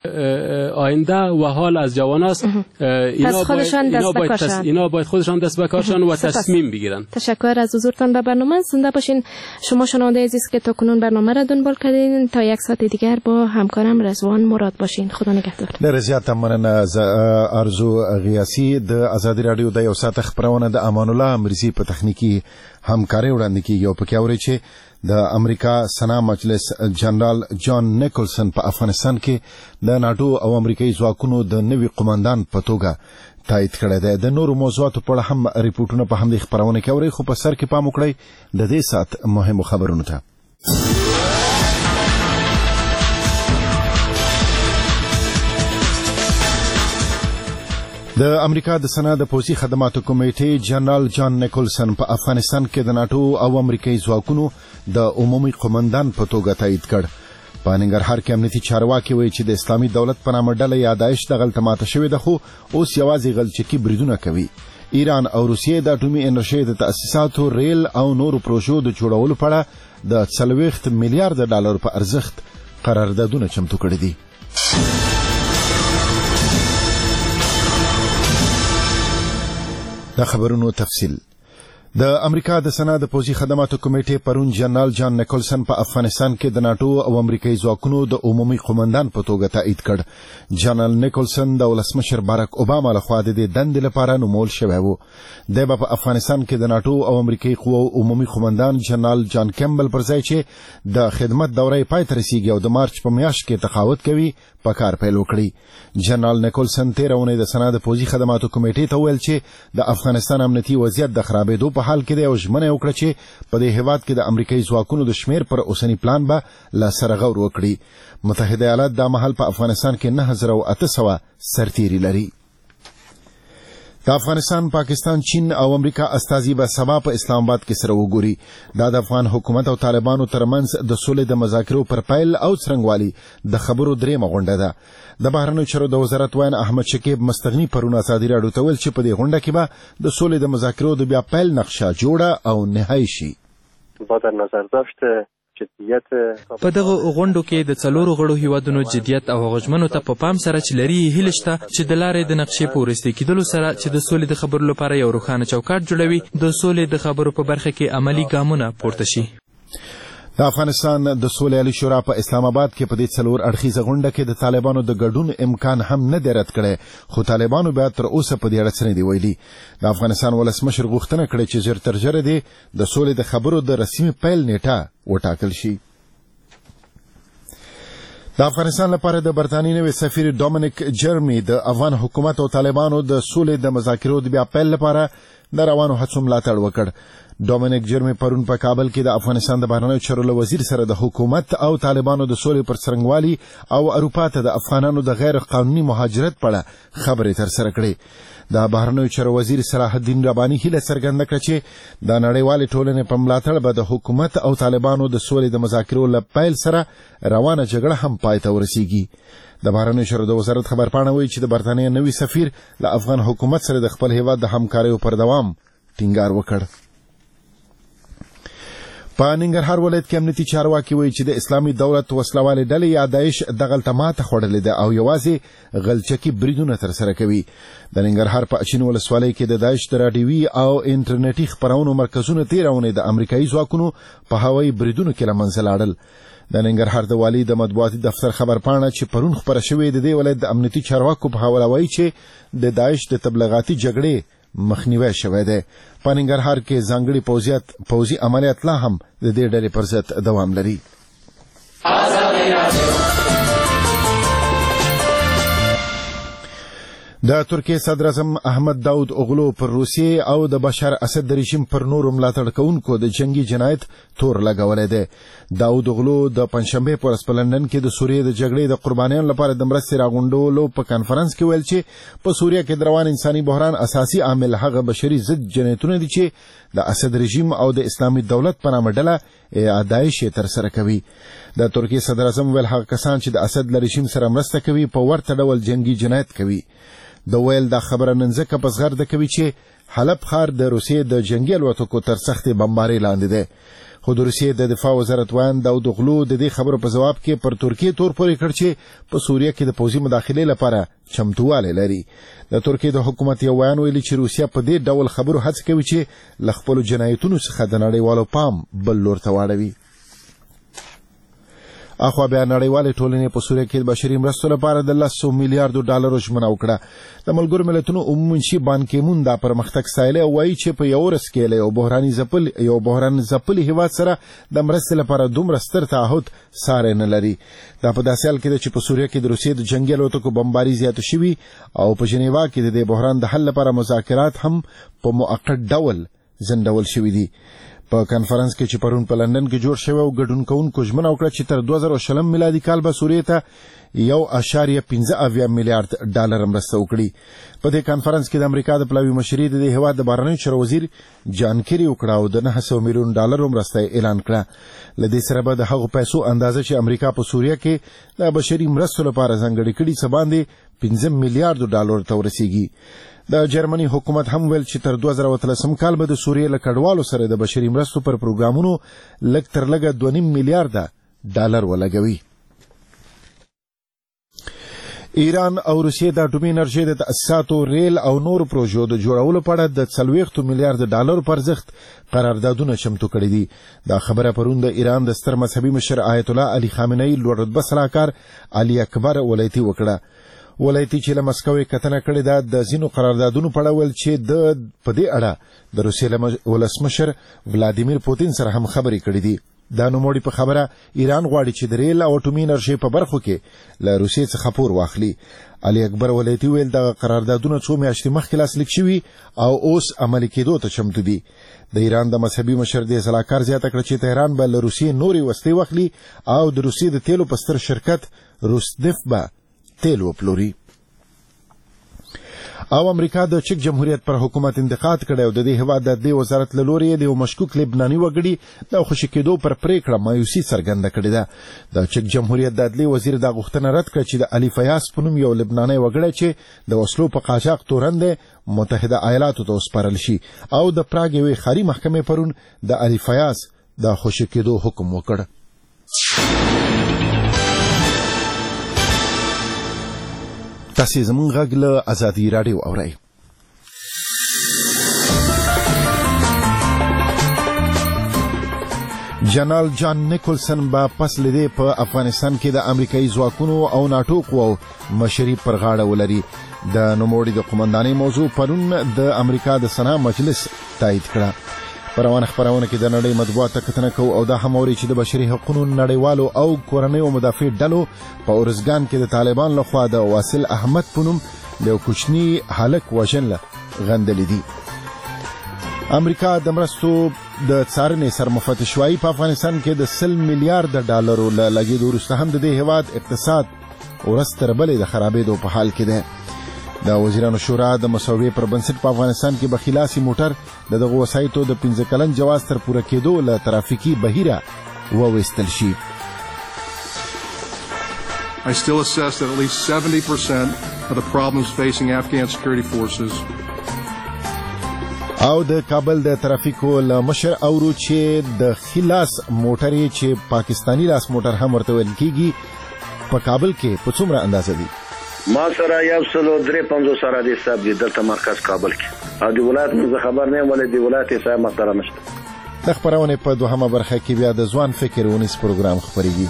آینده و حال از جوان است. اینا باید خودشان دست به کارشان و تصمیم بگیرن. تشکر از حضورتان به برنامه. زنده باشین. شما شنونده عزیز که تا کنون برنامه را دنبال کردین. تا یک ساعت دیگر با همکارم رضوان مراد باشین. خدا نگهدار. ډېر زیات مننه ارزو غیاسی. د آزادی رادیو د یو ساعت خبرونه د امان الله امریزي په تخنیکی همکاري وړاندې کیږي او پکې اوري چې د امریکا سنا مجلس جنرال جان نیکلسن په افغانستان کې د ناتو او امریکایي ځواکونو د نوي قوماندان په توګه تایید کړی دی. د نورو موضوعاتو په اړه هم ریپورټونه په همدې خبرونه کې اوري، خو په سر کې پام وکړئ د دې ساعت مهمو خبرونو ته. د امریکا د سنا د پوځي خدماتو کمیټې جنرال جان نیکلسن په افغانستان کې د ناتو او امریکایي ځواکونو د عمومي قوماندان په توګه تایید کړ. په ننګرهار کې امنیتي چارواکي وایي چې د اسلامي دولت په نامه ډله یا داعش د غلطه ماته شوې ده، خو اوس یوازې غلچکي بریدونه کوي. ایران او روسیې د اټومي انرژۍ د تأسیساتو، ریل او نورو پروژو د جوړولو په اړه د 40 میلیارډ ډالر په ارزښت قراردادونه چمتو کړي دي. د خبرونو تفصیل. د امریکا د سنا د پوځي خدماتو کمیټې پرون جنرال جان نیکلسن په افغانستان کې د ناتو او امریکایي ځواکونو د عمومي قوماندان په توګه تایید کړ. جنرال نیکلسن د ولسمشر باراک اوباما لخوا د دې دندې لپاره نومول شوی و. دی به په افغانستان کې د ناتو او امریکایي قواو عمومي قوماندان جنرال جان کیمبل پر ځای چې د خدمت دوره پای ته رسیږي او د مارچ په میاشت کې تقاعد کوي په کار پیل وکړي. جنرال نیکلسن 13 اونۍ د سنا د پوځي خدماتو کمیټې ته ویل چې د افغانستان امنیتي وضعیت د خرابېدو په حال کې دی او ژمنه وکړه چې په دې هیواد کې د امریکایي ځواکونو د شمیر پر اوسنی پلان به لا سره غور وکړي. متحده ایالات دا مهال په افغانستان کې 9800 سرتیري لري. د افغانستان، پاکستان، چین او امریکا استازي به سبا په اسلام آباد کې سره وګوري. دا د افغان حکومت او طالبانو ترمنځ د سولې د مذاکرو پر پیل او څرنګوالي د خبرو درېمه غونډه ده. د بهرنیو چارو د وزارت وایي احمد شکیب مستغني پرون ازادي راډیو ته ویل چې په دې غونډه کې به د سولې د مذاکرو د بیا پیل نقشه جوړه او نهایی شي. با در نظر داشته په دغه غونډو کې د څلورو غړو هیوادونو جدیت او غوښمنو ته په پام سره چې لري هیله شته چې د لارې د نقشې په وروستي کېدلو سره چې د سولې د خبرو لپاره یو روښانه چوکاټ جوړوي، د سولې د خبرو په برخه کې عملی ګامونه پورته شي. د افغانستان د سولې عالی شورا په اسلام آباد کې په دې څلور اړخیزه غونډه کې د طالبانو د ګډون امکان هم نه دی رد کړی، خو طالبانو بیا تر اوسه په دې اړه څه نه دي ویلي. د افغانستان ولسمشر غوښتنه کړې چې ژر تر ژره دې د سولې د خبرو د رسمي پیل نیټه وټاکل شي. د افغانستان لپاره د برتانیې نوي سفیر ډومینیک جرمی د افغان حکومت او طالبانو د سولې د مذاکرو د بیا پیل لپاره د روانو هڅو ملاتړ وکړ. ډومینیک جرمی پرون په کابل کې د افغانستان د بهرنیو چارو له وزیر سره د حکومت او طالبانو د سولې پر څرنګوالي او اروپا ته د افغانانو د غیر قانوني مهاجرت په اړه خبرې ترسره کړې. د بهرنیو چارو وزیر صلاح الدین رباني هیله څرګنده کړه چې د نړیوالې ټولنې په ملاتړ به د حکومت او طالبانو د سولې د مذاکرو له پیل سره روانه جګړه هم پای ته ورسیږي. د بهرنیو چارو د وزارت خبرپاڼه وایي چې د برتانیې نوي سفیر له افغان حکومت سره د خپل هیواد د همکاریو پر دوام ټینګار وکړ. په ننګرهار ولایت کې امنیتي چارواکي وایي چې د اسلامي دولت وسلوالې ډلې یا داعش دغلته ماته خوړلې ده او یوازې غلچکي بریدونه ترسره کوي. د ننګرهار په اچین ولسوالۍ کې د داعش د راډیوي او انټرنیټي خپرونو مرکزونه 13 اونۍ د امریکایي ځواکونو په هوایي بریدونو کې له منځه لاړل. د ننګرهار د والي د مطبوعاتي دفتر خبرپاڼه چې پرون خپره شوې د دې ولایت د امنیتي چارواکو په حواله وایي چې د داعش د تبلیغاتي جګړې مخنیوی شوی دی. په ننګرهار کې ځانګړي پوځي عملیات لا هم د دې ډلې پر ضد دوام لري. د ترکیې صدر اعظم احمد داود اوغلو پر روسیې او د بشار اسد د رژیم پر نورو ملاتړ کوونکو د جنگي جنایت تور لګولی دی. داود اوغلو د پنځشنبې په ورځ په لندن کې د سوریې د جګړې د قربانیانو لپاره د مرستې راغونډولو په کانفرنس کې ویل چې په سوریه کې د روان انساني بحران اساسي عامل هغه بشري ضد جنایتونه دي چې د اسد رژیم او د اسلامي دولت په نامه ډله داعش یې ترسره کوي. د ترکیې صدر اعظم ویل هغه کسان چې د اسد له رژیم سره مرسته کوي په ورته ډول جنگي جنایت کوي. د ویل دا خبره نن ځکه په زغرده کوي چې حلب ښار د روسیې د جنګي الوتکو تر سختې بمبارۍ لاندې دی. خو د روسیې د دفاع وزارت وایي داود اوغلو د دې خبرو په جواب کې پر ترکیې تور پورې کړ چې په سوریه کې د پوځي مداخلې لپاره چمتووالی لري. د ترکیې د حکومت یو ویان ویلي چې روسیه په دې ډول خبرو هڅه کوي چې له خپلو جنایتونو څخه د نړیوالو پام بل لور ته واړوي. اخوا بیا نړیوالې ټولنې په سوریه کې د بشري مرستو لپاره د $100 میلیارډ ژمنه وکړه. د ملګرو ملتونو عمومي منشي بان کی مون دا پرمختګ ستایلی او وایي چې په یو ورځ کې له یو بحران ځپلي هیواد سره د مرستې لپاره دومره ستر تعهد ساری نه لري. دا په داسې حال کې ده چې په سوریه کې د روسیې د جنګي الوتکو بمباري زیاته شوي او په ژنیوا کې د دې بحران د حل لپاره مذاکرات هم په موقت ډول ځنډول شوي دي. په کانفرنس کې چې پرون په لندن کې جوړ شوی او ګډون کوونکو ژمنه وکړه چې تر 2020 میلادي کال به سوریې ته $1.15 میلیارډ مرسته وکړي. په دې کانفرنس کې د امریکا د پلاوي مشري د هیواد د بهرنیو چارو وزیر جان کیری وکړه او د $900 میلیون مرسته اعلان کړه. له دې سره به د هغو پیسو اندازه چې امریکا په سوریه کې د بشري مرستو لپاره ځانګړې کړي څه باندې $15 میلیارډ ته ورسیږي. د جرمني حکومت هم ویل چې تر 2013 کال به د سوریې له کډوالو سره د بشري مرستو پر پروګرامونو لږ تر لږه $2.5 میلیارډ ولګوي. ایران او روسیې د اټومي انرژۍ د تاسیساتو ریل او نور پروژو د جوړولو په اړه د $40 میلیارډ پر ارزښت قراردادونه چمتو کړي دي. دا خبره پرون د ایران د ستر مذهبي مشر آیت الله علي خامنه‌ای لوړ رتبه سلاکار علي اکبر ولایتي وکړه. ولایتي چې له مسکو کتنه کړې ده د ځینو قراردادونو په اړه ویل چې د په دې اړه د روسیې ولسمشر ولادیمیر پوتین سره هم خبرې کړې دي. دا نوموړي په خبره ایران غواړي چې د ریل او اټومي انرژۍ په برخو کې له روسیې څخه پور واخلي. علي اکبر ولایتي ویل دغه قراردادونه څو میاشتې مخکې لاسلیک شوي او اوس عملي کېدو ته چمتو دي. د ایران د مذهبي مشر دې سلاکار زیاته کړه چې تهران به له روسیې نورې وسلې واخلي او د روسیې د تیلو په ستر شرکت روسنفت به تیل وپلوري. او امریکا د چک جمهوریت پر حکومت انتقاد کړی او د دې هیواد د عدلیې وزارت له لورې د یو مشکوک لبناني وګړي د خوشي کېدو پر پریکړه مایوسي څرګنده کړې ده. د چک جمهوریت د عدلیې وزیر دا غوښتنه رد کړه چې د علي فیاض په نوم یو لبنانی وګړی چې د وسلو په قاچاق تورن دی متحده ایالاتو ته وسپارل شي او د پراګ یوې ښاري محکمې پرون د علي فیاض د خوشي کېدو حکم وکړ. تاسې زموږ غږ له ازادي راډیو اورئ. جنرال جان نیکولسن به پس له دې په افغانستان کې د امریکایي ځواکونو او ناټو قواو مشري پر غاړه ولري. د نوموړي د قومندانۍ موضوع پرون د امریکا د سنا مجلس تایید کړه. په روانه خپرونه کې د نړۍ مطبوعاتو ته کتنه کوو او دا هم اوري چې د بشري حقوقو نړیوالو او کورنیو مدافع ډلو په اورزګان کې د طالبان لخوا د واصل احمد په نوم د یو کوچني هلک وژنه غندلې دي. امریکا د مرستو د څارنې سرمفتش وایي په افغانستان کې د $100 میلیارډ له لګېدو وروسته هم د دې هیواد اقتصاد ورځ تر بلې د خرابېدو په حال کې دی. د وزیرانو شورا د مساوي پر بنسټ په افغانستان کې بخیلاسي موټر د دغه وسایطو د 15 کلن جواز تر پوره کېدو له ترافیکي بهیره وویستل شي. I still assess that at least 70% of the problems facing Afghan security forces او د کابل د ترافیکو له مشر اورو چې د خلاص موټر چې پاکستانی لاس موټر هم ورته ویل کېږي په کابل کې په څومره اندازه دي؟ ما سره 153 سره د حساب دي دلته مرکز کابل کې او د ولایت مزه خبر نه ولې د ولایت حساب مقدره نشته. د خبرونه په دوهمه برخه کې بیا د ځوان فکر ونیس پروګرام خبريږي.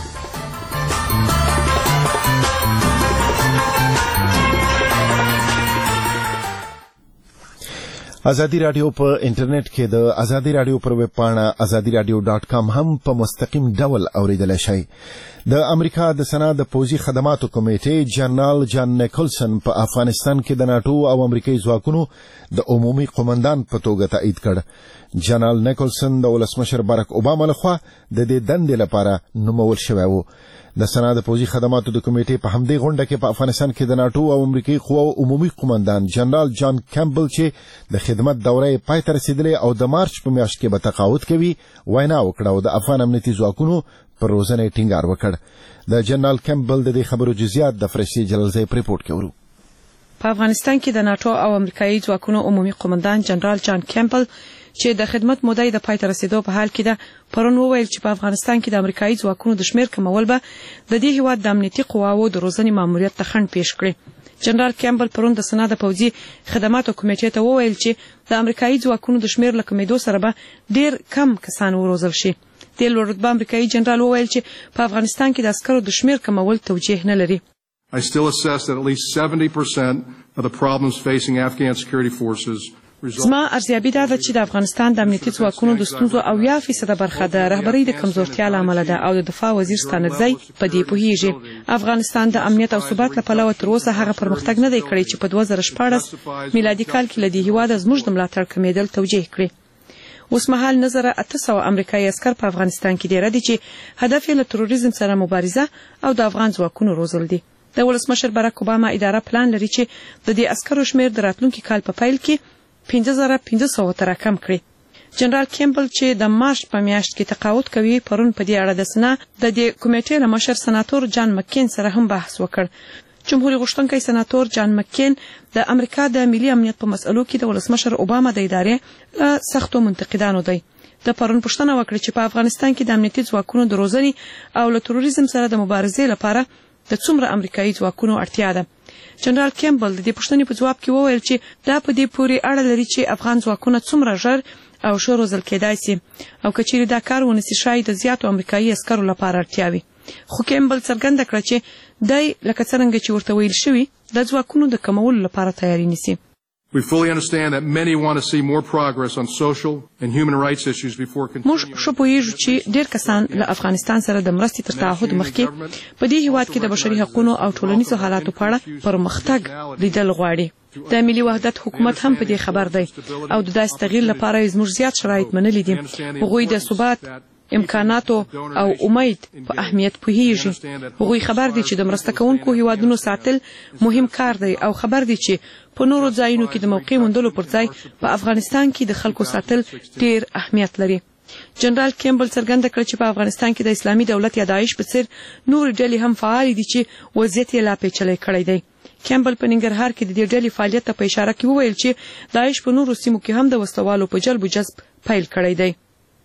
ازادي رادیو په انټرنیټ کې د ازادي رادیو پر ویب پاڼه azadiradio.com هم په مستقیم ډول اوریدل شي. د امریکا د سنا د پوځي خدماتو کمیټې جنرال جان نیکولسن په افغانستان کې د ناټو او امریکایي ځواکونو د عمومي قومندان په توګه تایید کړ. جنرال نیکولسن د ولسمشر باراک اوباما لخوا د دې دندې لپاره نومول شوی و. د سنا د پوځي خدماتو د کمیټې په همدې غونډه کې په افغانستان کې د ناټو او امریکایي قواو عمومي قومندان جنرال جان کیمبل چې د خدمت دوره پای ته رسیدلې او د مارچ په میاشت کې به تقاعد کوي وینا وکړه او د افغان امنیتي ځواکونو پر روزنه ټینګار وکړ. د جنرال کیمبل د دې خبرو جزئیات د فرشتي جلالزی په ریپورت کې ورو. په افغانستان کې د ناتو او امریکایي ځواکونو عمومي قومندان جنرال جان کیمبل چې د خدمت موده د پای ته رسیدو په حال کې ده پرون وویل چې په افغانستان کې د امریکایي ځواکونو د شمیر کمول به د دې هیواد د امنیتي قواوو د روزنې ماموریت ته خنډ پیښ کړي. جنرال کیمبل پرون د سنا د پوځي خدماتو کمیټې ته وویل چې د امریکایي ځواکونو د شمیر له کمیدو سره به ډیر کم کسان وروزل شي. د لوړ رتبه امریکایي جنرال وویل چې په افغانستان کې د عسکرو د شمیر کمول توجیه نه لري. I still assess that at least 70% of the problems facing Afghan security forces زما ارزیابي دا ده چې د افغانستان د امنیتي ځواکونو د ستونزو 80% برخه د رهبرۍ د کمزورتیا له امله ده او د دفاع وزیر ستانکزی په دې پوهیږي. افغانستان د امنیت او ثبات له پلوه تر اوسه هغه پرمختګ نه دی کړی چې په 2014 میلادي کال کې له دې هیواده زموږ د ملاتړ کمیدل توجیه کړي. اوس مهال نظر 800 امریکایي عسکر په افغانستان کې دي ردي چې هدف یې له تروریزم سره مبارزه او د افغان ځواکونو روزل دي. د ولسمشر باراک اوباما اداره پلان لري چې د دې عسکرو شمیر د راتلونکي کال په پیل کې 5500 ته راکم کړي. جنرال کیمبل چې د مارچ په میاشت کې تقاعد کوي پرون په دې اړه د سنا د دې کمیټې له مشر سناتور جان مکین سره هم بحث وکړ. جمهوریت غوښتونکی سناتور جان مکین د امریکا د ملي امنیت په مسئلو کې د ولسمشر اوباما د ادارې سختو منتقدانو دی. د پرون پوښتنه وکړه چې په افغانستان کې د امنیتي ځواکونو د روزنې او له تروریزم سره د مبارزې لپاره د څومره امریکایي ځواکونو اړتیا ده. جنرال کیمبل د دې پوښتنې په جواب کې وویل چې دا په دې پورې اړه لري چې افغان ځواکونه څومره ژر او ښه روزل کېدای شي او که چیرې دا کار ونسي شاید د زیاتو امریکایي عسکرو لپاره اړتیا وي. خو کیمبل څرګنده کړه چې دی لکه څرنګه چې ورته ویل شوي د ځواکونو د کمولو لپاره تیاری نیسي. We fully understand that many want to see more progress on social and human rights issues before continuing. موږ شو پوهیږو چې ډېر کسان له افغانستان سره د مرستې تر تعهد مخکې په دې هیواد کې د بشري حقوقو او ټولنیزو حالاتو په اړه پرمختګ لیدل غواړي. د ملي وحدت حکومت هم په دې خبر دی او د داسې تغییر لپاره زموږ زیات شرایط منلي دي. هغوی د ثبات امکاناتو او امید په اهمیت پوهیږي. هغوی خبر دي چې د مرسته کوونکو هیوادونو ساتل مهم کار دی او خبر دي چې په نورو ځایونو کې د موقع موندلو پر ځای په افغانستان کې د خلکو ساتل ډیر اهمیت لري. جنرال کیمبل څرګنده کړه چې په افغانستان کې د اسلامي دولت یا داعش په څیر نور ډلې هم فعال دي چې وضعیت یې لا پیچلی کړی دی. کیمبل په ننګرهار کې د دې ډلې فعالیت ته په اشاره کې وویل چې داعش په نورو سیمو کې هم د وسلوالو په جلب و جذب پیل کړی دی.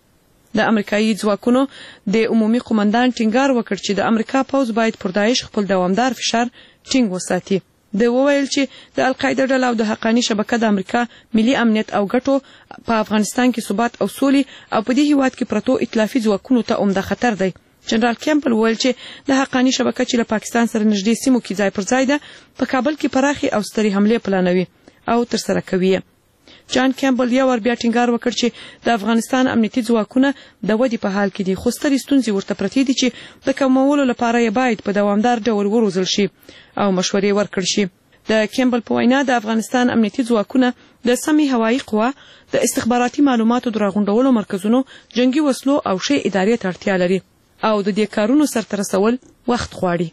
د امریکایي ځواکونو د عمومي قومندان ټینګار وکړ چې د امریکا پوځ باید پر داعش خپل دوامدار فشار ټینګ وساتي. د وویل چې د القاعده ډله او د حقاني شبکه د امریکا ملي امنیت او ګټو په افغانستان کې ثبات او سولې او په دې هیواد کې پرتو ائتلافي ځواکونو ته عمده خطر دی. جنرال کیمبل وویل چې د حقاني شبکه چې له پاکستان سره نږدې سیمو کې ځای پر ځای ده په کابل کې پراخي او سترې حملې پلانوي او ترسره کوي. جان کیمبل یو ور بیا ټینګار وکړ چې د افغانستان امنیتي ځواکونه د ودې په حال کې دي خو سترې ستونزې ورته پرتې دي چې د کمولو لپاره یې باید په دوامدار ډول وروزل شي او مشورې ورکړل شي. د کیمبل په وینا د افغانستان امنیتي ځواکونه د سمې هوایي قوا د استخباراتي معلوماتو د راغونډولو مرکزونو جنگي وسلو او شی ادارې ته اړتیا لري او د دې کارونو سرته رسول وخت غواړي.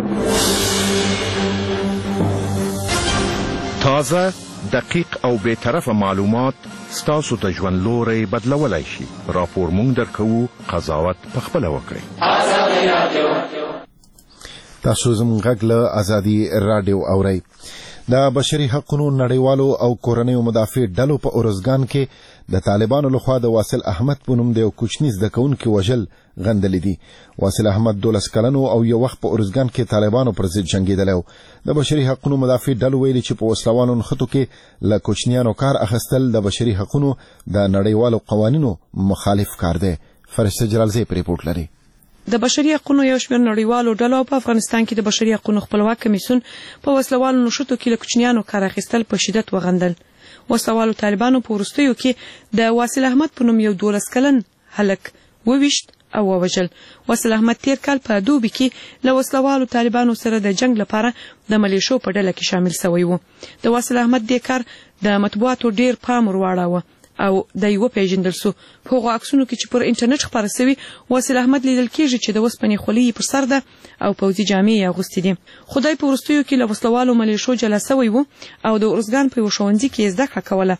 تازه دقیق او بے طرفه معلومات ستاسو ته ژوند لوري بدلولای شي. راپور مونږ درکوو، قضاوت پخپله وکړئ. تاسو زموږ غږ له ازادي رادیو اورئ. د بشري حقوقو نړیوالو او کورنیو مدافع ډلو په اورزګان کې د طالبانو لخوا د واصل احمد په نوم د یو کوچني زده کوونکي وژل غندلې دي. واصل احمد 12 کلن او یو وخت په اورزګان کې طالبانو پر ضد جنگیدلی و. د بشري حقوقو مدافع ډلو ویلي چې په وسلوالو نښتو کې له کوچنیانو کار اخیستل د بشري حقوقو د نړیوالو قوانینو مخالف کار دی. فرشته جلالزی په ریپورت لري. د بشري حقوقو یو شمېر نړیوالو ډلو په افغانستان کې د بشري حقوقو خپلواک کمیسیون په وسلوالو نښتو کې له کوچنیانو کار اخیستل په شدت وغندل. وسلوالو طالبانو په وروستیو کې د واصل احمد په نوم یو 12 کلن هلک وویشت او ووژل. واصل احمد تیر کال په دوبي کې له وسلوالو طالبانو سره د جنگ لپاره د ملیشو په ډله کې شامل شوی و. د واصل احمد د کار د مطبوعاتو ډیر پام ورواړاوه او د یو پیژندل سو. په هغه عکسونو کې چې پر انټرنیټ خبره شوی واصل احمد لیدل کېږي چې د وسپنې خولۍ پر سر ده او پوځي جامې یې اغوستې دي. خدای په وروستیو کې له وسلوالو ملیشو جلا شوی و او د ارزګان په یو ښوونځي کې زده کړه کوله.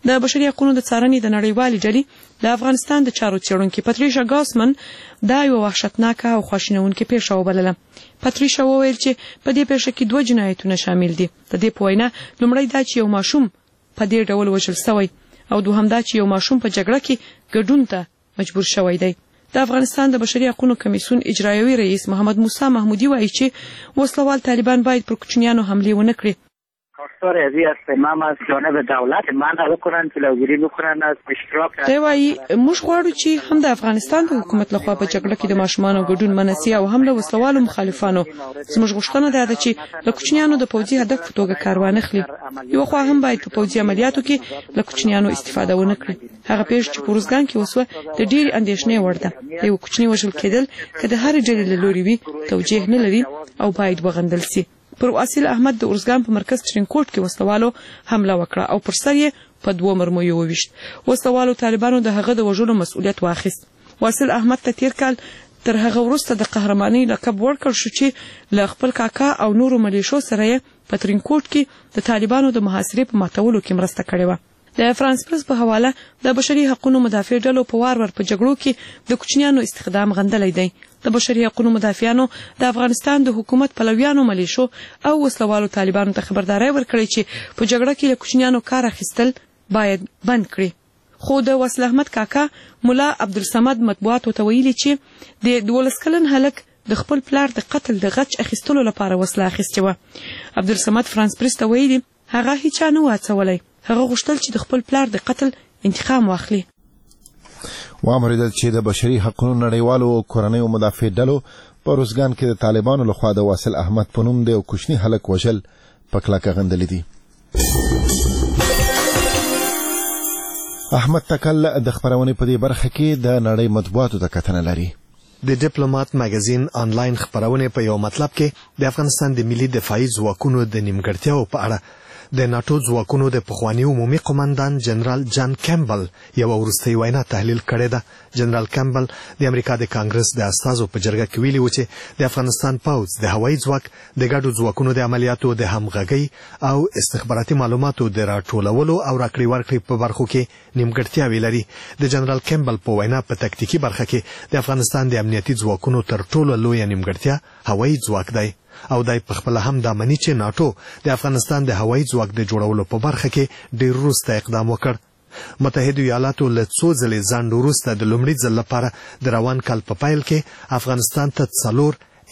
د بشري حقوقو د څارنې د نړیوالې ډلې د افغانستان د چارو څېړونکي پاتریشا ګاسمن دا یو وحشتناکه او خواشینونکې پیښه وبلله. پاتریشا وویل چې په دې پیښه کې 2 جنایتونه شامل دي. د دې په وینا لومړی دا چې یو ماشوم په دې ډول وژل شوی او دوهم دا چې یو ماشوم په جګړه کې ګډون ته مجبور شوی دی. د افغانستان د بشري حقوقو کمیسیون اجرایوي رئیس محمد موسی محمودی وایي چې وسلوال طالبان باید پر کوچنیانو حمله ونه کړي. خواستار ازی استمام از جانب دولت منع بکنن جلوگیری بکنن از اشتراک. دی وایي موږ غواړو چې هم د افغانستان د حکومت لخوا په جګړه کې د ماشومانو ګډون منع سي او هم له وسلوالو مخالفانو. زموږ غوښتنه ده چې د کوچنیانو د پوځي هدف په توګه کار وانه خلي. یو خو هم باید په پوځي عملیاتو کې له کوچنیانو استفاده ونه کړي. هغه پیښه چې پروزګان کې وسوه د ډېری اندېښنې وړ ده. یو کوچنی وژل کېدل که د هر ډلې له لوري وي توجیه نه لري او باید وغندل سي. پر واصل احمد د اورزګان په مرکز ترینکوټ کې وسلوالو حمله وکړه او پر سر یې په 2 مرمیو وویشت. وسلوالو طالبانو د هغه د وژلو مسؤلیت واخیست. واصل احمد ته تیر کال تر هغه وروسته د قهرمانۍ لقب ورکړ شو چې له خپل کاکا او نورو ملیشو سره یې په ترینکوټ کې د طالبانو د محاصرې په ماتولو کې مرسته کړې وه. د فرانس پرس په حواله د بشري حقوقو مدافع ډلو په وار په جګړو کې د کوچنیانو استخدام غندلې دی. د بشري حقوقو مدافعانو د افغانستان د حکومت پلویانو ملیشو او وسلوالو طالبانو ته خبرداري ورکړې چې په جګړه کې له کوچنیانو کار اخیستل باید بند کړي. خو د وصل احمد کاکا مولا عبدالصمد مطبوعاتو ته ویلي چې د 12 کلن هلک د خپل پلار د قتل د غچ اخیستلو لپاره وسله اخیستې وه. عبدالصمد فرانس پرس ته ویلي هغه هیچا نه واڅولی. هغه غوښتل چې د خپل پلار د قتل انتقام واخلي. واوریدل چې د بشري حقوقو نړیوالو او کورنیو مدافع ډلو په روزګان کې د طالبانو لخوا د واصل احمد په نوم د یو کوچني هلک وژل په کلکه غندلې دي. احمد تکل د خبرونې په دې برخه کې د نړۍ مطبوعاتو ته کتنه لري. د ډیپلوماټ مګزین آنلاین خبرونه په یو مطلب کې د افغانستان د ملي دفاعي ځواکونو د نیمګړتیاو په اړه د ناتو ځواکونو د پخوانی عمومي قومندان جنرال جان کیمبل یو وروستۍ وینا تحلیل کړې ده. جنرال کیمبل د امریکا د کانګرس د استازو په جرګه کې ویلي و چې د افغانستان پوځ د هوایي ځواک د ګډو ځواکونو د عملیاتو د همغږۍ او استخباراتي معلوماتو د راټولولو او راکړې ورکړې په برخو کې نیمګړتیاوې لري. د جنرال کیمبل په وینا په تکتیکي برخه کې د افغانستان د امنیتي ځواکونو تر ټولو لویه نیمګړتیا هوایي ځواک دی او دای په خپل هم د منی چې ناتو د افغانستان د هوایي ځواک د جوړولو په برخه کې ډیر وروسته اقدام وکړ. متحده ایالاتو له څو ځلې ځنډ وروسته د لومړي ځل لپاره د روان کال په پیل کې افغانستان ته 4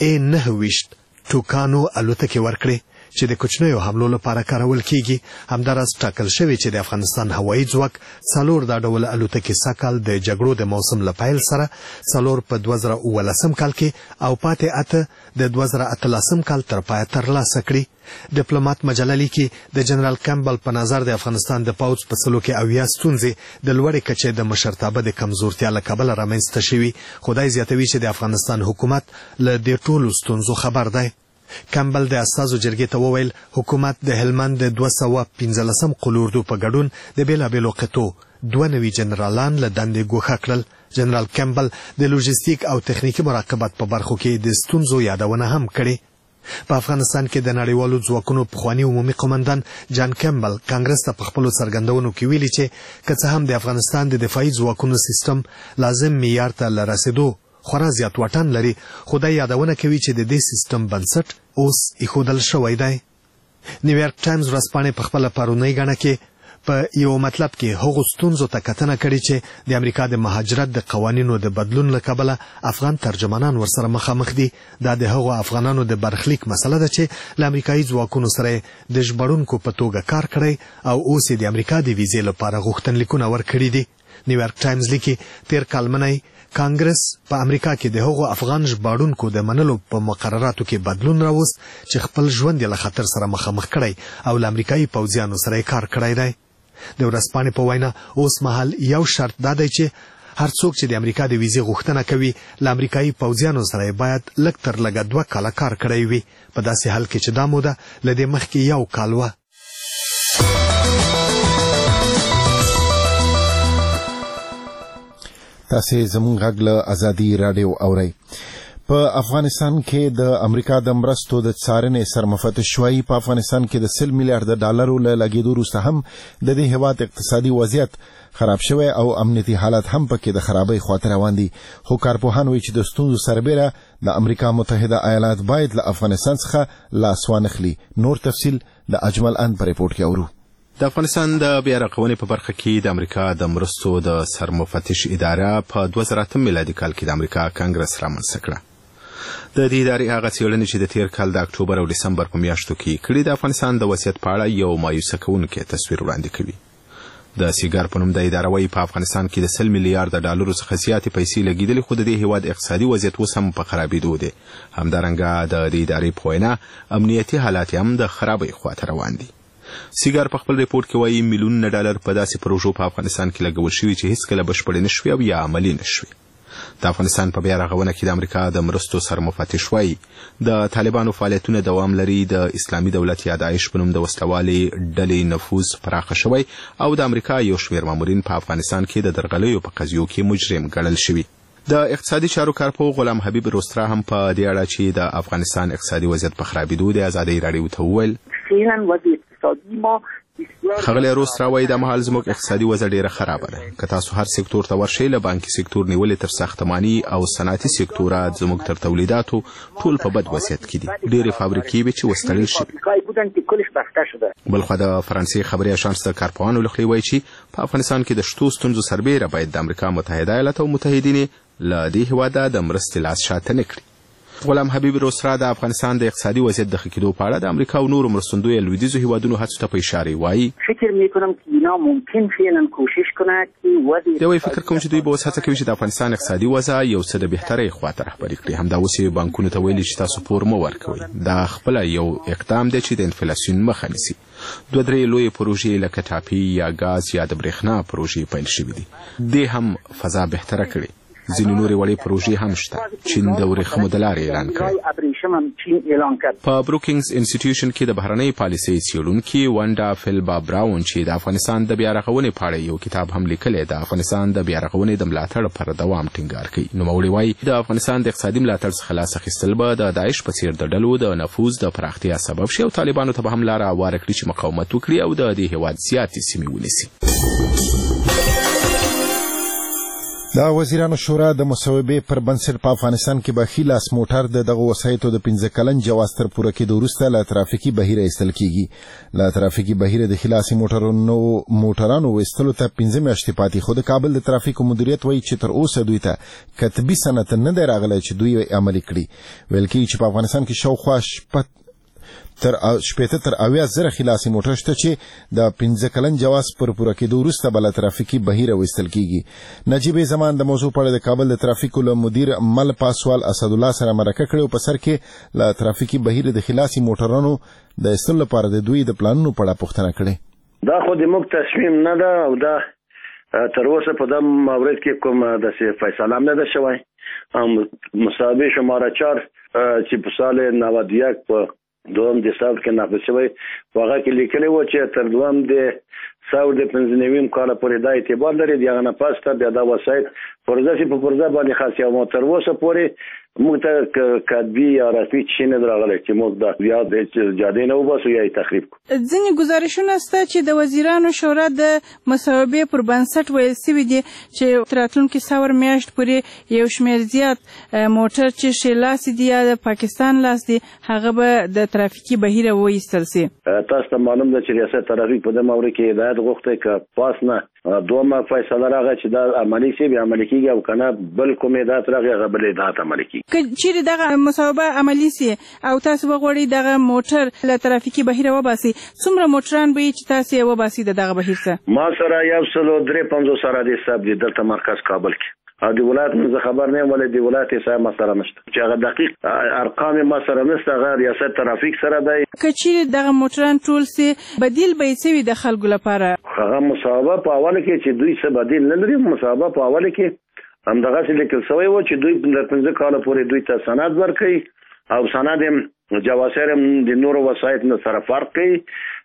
A9 ټوکانو الوتکې ورکړې چې د کوچنیو حملو لپاره کارول کیږي. همداراز ټاکل شوی چې د افغانستان هوایي ځواک 4 دا ډول الوتکې سکهال د جګړو د موسم لپاره سره 4 په 2019 کال کې او پاتې اته د 2018 کال تر پای ترلاسه کړي. ډیپلوماټ مجله لیکي د جنرال کیمبل په نظر د افغانستان د پوځ په سلو کې اویا ستونزې د لوړې کچې د مشرتابه د کمزورتیا له کبله رامنځته شوي. خدای زیاتوي چې د افغانستان حکومت له دې ټولو ستونزو خبر دی. کیمبل د استازو جرګې ته وویل حکومت د هلمند د 215 قلوردو په ګډون د بیلابیلو قطو 2 نوي جنرالان له دندې ګوښه کړل. جنرال کیمبل د لوجستیک او تخنیکی مراقبت په برخو کې د ستونزو یادونه هم کړې. په افغانستان کې د نړیوالو ځواکونو پخوانی عمومي قومندان جان کیمبل کانګرس ته په خپلو څرګندونو کې ویلي چې که څه هم د افغانستان د دفاعي ځواکونو سیستم لازم معیار ته لرسېدو خورا زیات واټن لري، خو دا یادونه کوي چې د دې سیستم بنسټ اوس ایښودل شوی دی. نیویارک ټایمز ورځپاڼې په خپله پرونۍ ګڼه کې په یو مطلب کې هغو ستونزو ته کتنه کړې چې د امریکا د مهاجرت د قوانینو د بدلون له کبله افغان ترجمانان ورسره مخامخ دي. دا د هغو افغانانو د برخلیک مسله ده چې له امریکایي ځواکونو سره د ژباړونکو په توګه کار کړی او اوس یې د امریکا د ویزې لپاره غوښتنلیکونه ورکړي دي. نیویارک ټایمز لیکي تیر کال منی کانګرس په امریکا کې د هغو افغان ژباړونکو د منلو په مقرراتو کې بدلون راوست چې خپل ژوند یې له خطر سره مخامخ کړی او له امریکایي پوځیانو سره یې کار کړی دی. د ورځپاڼې په وینا اوس مهال یو شرط دا دی چې هر څوک چې د امریکا د ویزې غوښتنه کوي له امریکایي پوځیانو سره باید لږ تر لږه 2 کاله کار کړی وي، په داسې حال کې چې دا موده له دې مخکې 1 کال وه. تاسې زموږ غږ له ازادي راډیو اورئ. په افغانستان کې د امریکا د مرستو د څارنې سرمفتش شوی په افغانستان کې د 100 میلیارډ ډالرو له لګیدو وروسته هم د دې هیواد اقتصادي وضعیت خراب شوی او امنیتي حالت هم پکې د خرابۍ خواته روان دي خو کارپوهان وایي چې د ستونزو سربېره د امریکا متحده ایالات باید له افغانستان څخه لاس وانخلي. نور تفصیل د اجمل ان په ریپورت کې اورو. د افغانستان د بیا رغونې په برخه کې د امریکا د مرستو د سرمفتش اداره په 2008 میلادي کال کې د امریکا کانګرس رامنځته کړه. د دې ادارې هغه څېړنې چې د تیر کال د اکتوبر او دسمبر په میاشتو کې کړي د افغانستان د وضعیت په اړه یو مایوسه کوونکی تصویر وړاندې کوي. د سیګار په نوم د اداره وايي په افغانستان کې د 100 میلیارډ ډالرو څخه زیاتې پیسې لګیدلې خو د دې هیواد اقتصادي وضعیت اوس هم په خرابېدو دی. همدارنګه د دې ادارې په وینا امنیتي حالات هم د خرابۍ خواته روان دي. سیګار په خپل ریپورت کې وایي میلیونونه ډالر په داسې پروژو په افغانستان کې لګول شوي چې هیڅکله بشپړې نشوي او یا عملي نشوي. د افغانستان په بیا رغونه کې د امریکا د مرستو سرمفتش وایي د طالبانو فعالیتونه دوام لري، د اسلامي دولت یا داعش په نوم د وسلوالې ډلې نفوذ پراخه شوی او د امریکا یو شمېر مامورین په افغانستان کې د درغلیو په قضیو کې مجرم ګڼل شوي. د اقتصادي چارو کارپوه غلام حبیب روسترا هم په دې اړه چې د افغانستان اقتصادي وضعیت په خرابېدو د ازادۍ راډیو ته وویل خغلی روسترا وایي د مهال زموږ اقتصادي وضع ډیره خرابه ده. که تاسو هر سکتور ته ورشئ له بانکي سکتور نیولې تر ساختماني او صنعتي سکتوره زموږ تر تولیداتو ټول په بد وضعیت کې دي. ډېرې فابریکې وې چې وستړل شوې. بلخوا د فرانسې خبري اژانس د کارپوهانو له خوا وایي چې په افغانستان کې د شتو ستونزو سربېره باید د امریکا متحده ایالات او متحدین له دې هېواده د مرستې لاس شاته نه کړي. غلام حبیب روسترا د افغانستان د اقتصادي وضعیت د ښه کېدو په اړه د امریکا او نورو مرستندویو لویدیځو هیوادونو هڅو ته په اشاره وایي دوی فکر کوم چې دوی به اوس هڅه کوي چې د افغانستان اقتصادي وضع یو څه د بهترۍ خواته رهبري کړي. همدا اوس یې بانکونو ته ویلي چې تاسو پور مه ورکوئ. دا خپله یو اقدام دی چې د انفلاسیون مخه نیسي. 2-3 لویې پروژې لکه ټاپي یا ګاز یا د برېښنا پروژې پیل شوي دي. دې هم فضا بهتره کړي. ځینې نورې وړې پروژې هم شته. چین د ورېښمو د لارې اعلان کړی. په بروکینګز انسټیټیوشن کې د بهرنۍ پالیسۍ څېړونکي ونډا فیلبا براون چې د افغانستان د بیا رغونې په اړه یو کتاب هم لیکلی د افغانستان د بیا رغونې د ملاتړ پر دوام ټینګار کوي. نوموړي وایي د افغانستان د اقتصادي ملاتړ څخه لاس اخیستل به د داعش په څېر د ډلو د نفوذ د پراختیا سبب شي او طالبانو ته به هم لاره هواره کړي چې مقاومت وکړي او د دې هېواد زیاتې سیمې ونیسي. د وزیرانو شورا د مصوبې پر بنسټ په افغانستان کې به ښي لاس موټر د دغه وسایطو د 15 کلن جواز تر پوره کېدو وروسته له ترافیکي بهیره ایستل کېږي. له ترافیکي بهیره د ښي لاسي موټرانو ویستلو ته 15 میاشتې پاتې خو د کابل د ترافیکو مدیریت وایي چې تر اوسه دوی ته کتبي سند نه دی راغلی چې دوی عملي کړي. ویل کېږي چې په افغانستان کې شاوخوا تر 80,000 خلاصي موټر شته چې د 15 کلن جواز پر پوره کېدو وروسته بل ترافیکي بهیره وستل کیږي. نجیب زمان د موضوع په اړه د کابل د ترافیکو له مدیر مل پاسوال اسد الله سره مرکه کړې او په سر کې له ترافیکي بهیره د خلاصي موټرانو د استل لپاره د دوی د پلانونو په اړه پوښتنه کړې. دا خو د موږ تصمیم نه ده او دا تر اوسه په دم مورد کې کوم د فیصله نه ده شوی. مصابه شماره 4 چې په سال 91 په دوم د سال کې نافذ شوی هغه کې لیکلی و چې تر دوم د 1995 کال پورې دا اعتبار لري. دغه نه پاسته بیا دا وسایت پرځه چې په پرځه باندې خاص یو تر اوسه پورې موږ ته کدبي یا رسمي شي نه راغلی چې موږ دا بیا د جادې نه وباسو یا تخریب کړو. ځینې ګزارشونه شته چې د وزیرانو شورا د مصوبې پر بنسټ ویل شوي دي چې تر راتلونکي څلور میاشت پورې یو شمېر زیات موټر چې ښي لاسي دي یا د پاکستان لاس دي هغه به د ترافیکي بهیره وایستل سي. تاسو ته معلوم ده چې ریاست ترافیک په دې مورد کې هدایت غوښتی که پاس نه دومره فیصله راغی چې دا عملي شي بیا عملي کېږي او که نه بل کوم هدایت راغی هغه بل هدایت عملي کېږي. که چیرې دغه مصوبه عملي سي او تاسو وغواړئ دغه موټر له ترافیکي بهیره وباسي څومره موټران به چې تاسو یې وباسي د دغه بهیر څخه؟ ما سره 153 سره د حساب دي دلته مرکز کابل کې او د ولایت نه خبر نه ولې د ولایت حساب ما سره نشته چې هغه دقیق ارقام ما سره نشته. هغه ریاست ترافیک سره دی. که چیرې دغه موټران ټول سي بدیل به یې څه وي د خلکو لپاره؟ هغه مصوبه په اوله کې چې دوی څه بدیل نه لري. مصوبه په اوله کې همدغسې لیکل شوی و چې دوی 15 کاله پورې دوی ته سند ورکوي او سند جواسر د نورو وسایط نه سره فرق کوي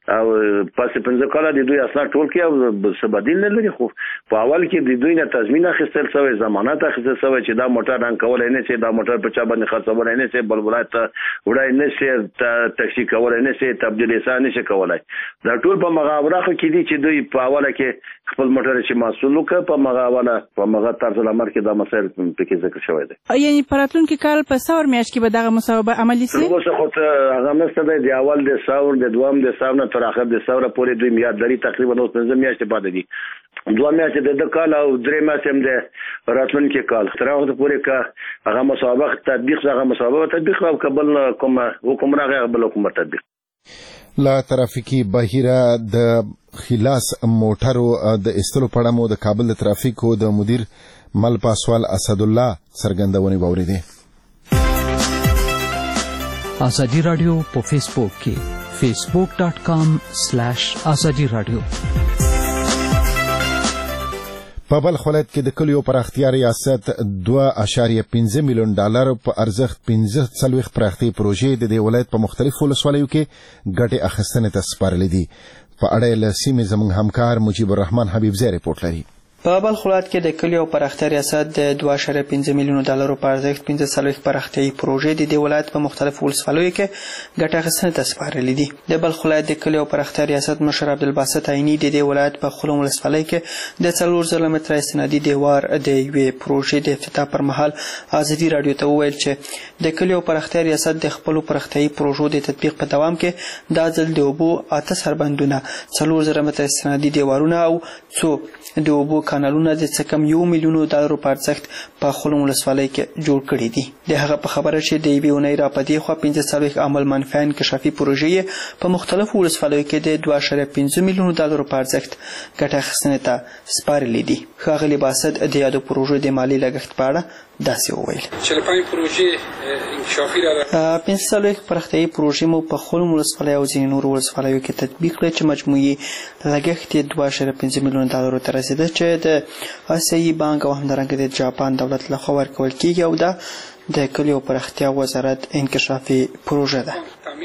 او پس 15 کال د دوی اسناد ټول کې او څه بدیل نه لري. خو په اول کې د دوی نه تضمین اخیستل شوی، ضمانت اخیستل شوی چې دا موټر رنګ کولای نه شي، دا موټر په چا باندې خرڅول نه شي، بل ولایت وړای نه شي، ټکسي کولای نه شي، تبدیل یې نه شي کولای. دا ټول په مغاوره کې دي چې دوی په اوله کې خپل موټر چې مسؤل وکړي، په مغاوره په مغا طرز العمل کې دا مسایل پکې ذکر شوی دی. یعنی پراتلونکي کال په څور میاشت کې به دغه مصوبه عملي شي؟ اوس خو هغه مستند دی اول د ثور د دوام د ثور نه تر اخر د ثور پورې دوی میاد لري، تقریبا 15 میاشتې پاتې دي. 2 میاشتې د کال او 3 میاشتې هم د راتلونکي کال تر هغه پورې کا هغه مصوبه تطبیق او قبل کوم حکومت هغه بل حکومت تطبیق. لا ترافیکي بهیره د خلاص موټرو د استلو پړه مو د کابل د ترافیکو د مدیر مل پاسوال اسد الله څرګندونې واوریدې. ازادي رادیو په فیسبوک کې facebook.com/azadi radio. په بلخ ولایت کې د کلیو پراختیا ریاست $2.15 میلیون په ارزښت 15 پراختي پروژې د دې ولایت په مختلفو ولسوالیو کې ګټې اخیستنې ته سپارلې دي. په اړه له سیمې زموږ همکار مجيب الرحمن حبیبزی رپورټ لري. په بلخ ولایت کې د کلیو پراختیا ریاست د $2.15 میلیون په ارزښت 15 پراختیايي پروژې د دې ولایت په مختلفو ولسوالیو کې ګټه اخیستنې ته سپارلې دي. د بلخ ولایت د کلیو پراختیا ریاست مشر عبدالباسط عیني د دې ولایت په خلم ولسوالۍ کې د 4 زره متره استنادي دیوار د یوې پروژې د افتتاح پر مهال ازادي رادیو ته وویل چې د کلیو پراختیا ریاست د خپل پراختیايي پروژو د تطبیق په دوام کې د ځل د اوبو 8 سربندونه 4 زره متره استنادي دیوارونه او څو د اوبو کانالونه د څه کم $1 میلیون په ارزښت په خلم ولسوالۍ کې جوړ کړي دي. د هغه په خبره چې د یوې اونۍ راپدې خوا 15 عمل منفعه انکشافي پروژې په مختلفو ولسوالیو کې د $2.15 میلیون په ارزښت ګټه اخیستنې ته سپارلې دي. ښاغلي باسط د یادو پروژو د مالي لګښت په اړه داسې وویل. 45 پروژې انکشافي را 15 پراختیايي پروژې مو په خلم ولسوالۍ او ځینې نورو ولسوالیو کې تطبیق کړې چې مجموعي لګښت یې $2.15 میلیون ته رسیده چې د آسیایي بانک او همدارنګه د جاپان دولت لخوا ورکول کیږي او دا د کلیو پراختیا وزارت انکشافي پروژه ده.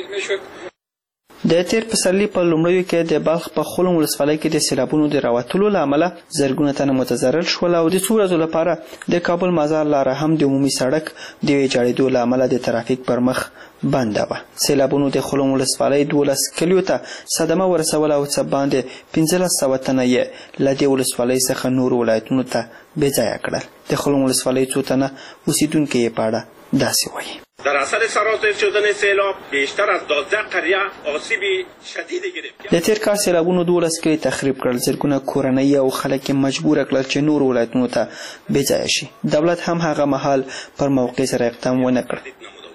د تیر پسرلي په لومړیو کې د بلخ په خلم ولسوالۍ کې د سیلابونو د راوتلو له امله زرګونه تنه متضرر شول او د څو ورځو لپاره د کابل مزار لاره هم د عمومي سړک د ویجاړېدو له امله د ترافیک پر مخ بنده وه. سیلابونو د خلم ولسوالۍ 12 کلیو ته صدمه ورسوله او څه باندې 1500 تنه یې له دې ولسوالۍ څخه نورو ولایتونو ته بېځایه کړل. د خلم ولسوالۍ څو تنه اوسیدونکي یې په اړه داسې وایي. در اثر سرازیر شدن سیلاب بیشتر از 12 قریه آسیب شدید گرفت. د تیر کال سیلابونو 12 کلی تخریب کړل، زرګونه کورنۍ او خلک مجبور کړل چې نور ولایتونو ته بېځایه شي. دولت هم هغه مهال پر موقع سره اقدام ونه کړ.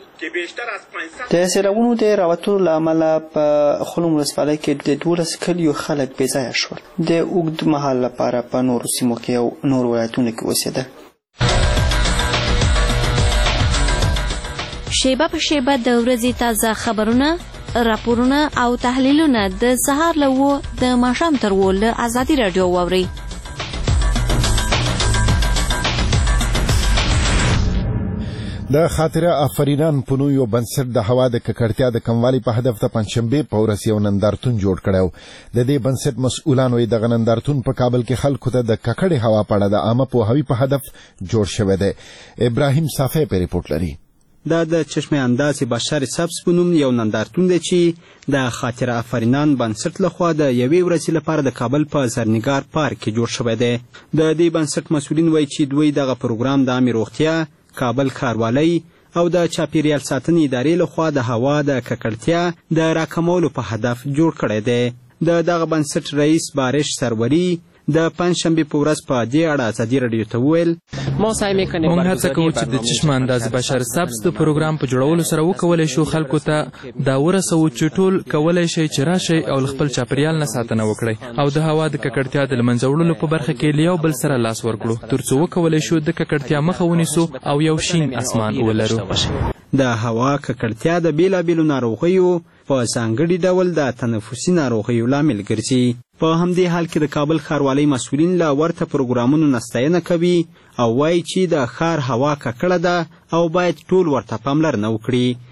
د سیلابونو د راوتلو له امله په خلم ولسوالۍ کې د 12 کلیو خلک بېځایه شول. د اوږد مهال لپاره په نورو سیمو کې او نور ولایتونو کې اوسېدل. شیبه په شیبه د ورځې تازه خبرونه، راپورونه او تحلیلونه د سهار له 9 د ماښام تر 10 له ازادي رادیو واورئ. د خاطره آفرینان په نوم یو بنسټ د هوا د ککړتیا د کموالي په هدف د پنځشنبې په ورځ یو نندارتون جوړ کړی. د دې بنسټ مسؤلان وایي دغه نندارتون په کابل کې خلکو ته د ککړې هوا په اړه د عامه پوهاوي په هدف جوړ شوی دی. ابراهیم صافی په ریپورټ لري. دا د چشمه انداز بشر سبز په نوم یو نندارتون دی چې د خاطره آفرینان بنسټ لخوا د یوې ورځې لپاره د کابل په زرنګار پارک کې جوړ شوی دی. د دې بنسټ مسؤلین وایي چې دوی دغه پروګرام د عامې روغتیا، کابل ښاروالۍ او د چاپیریال ساتنې ادارې لخوا د هوا د ککړتیا د راکمولو په هدف جوړ کړی دی. د دغه بنسټ رئیس بارش سروري د پنځشنبې په ورځ په دې اړه ازادي رادیو ته وویل: موږ هڅه کوو چې د چشم انداز بشر سبز د پروګرام په جوړولو سره وکولی شو خلکو ته دا ورسوو چې ټول کولی شئ چې راشئ او خپل چاپیریال نه ساتنه وکړئ او د هوا د ککړتیا د له منځه وړلو په برخه کې له یو بل سره لاس ورکړو تر څو وکولی شو د ککړتیا مخه ونیسو او یو شین اسمان ولرو. د هوا ککړتیا د بیلابیلو ناروغیو په ځانګړي ډول د تنفسي ناروغیو لامل ګرځي. په همدې حال کې د کابل ښاروالۍ مسؤلین له ورته پروګرامونو نه ستاینه کوي او وایي چې د ښار هوا ککړه ده او باید ټول ورته پاملرنه وکړي.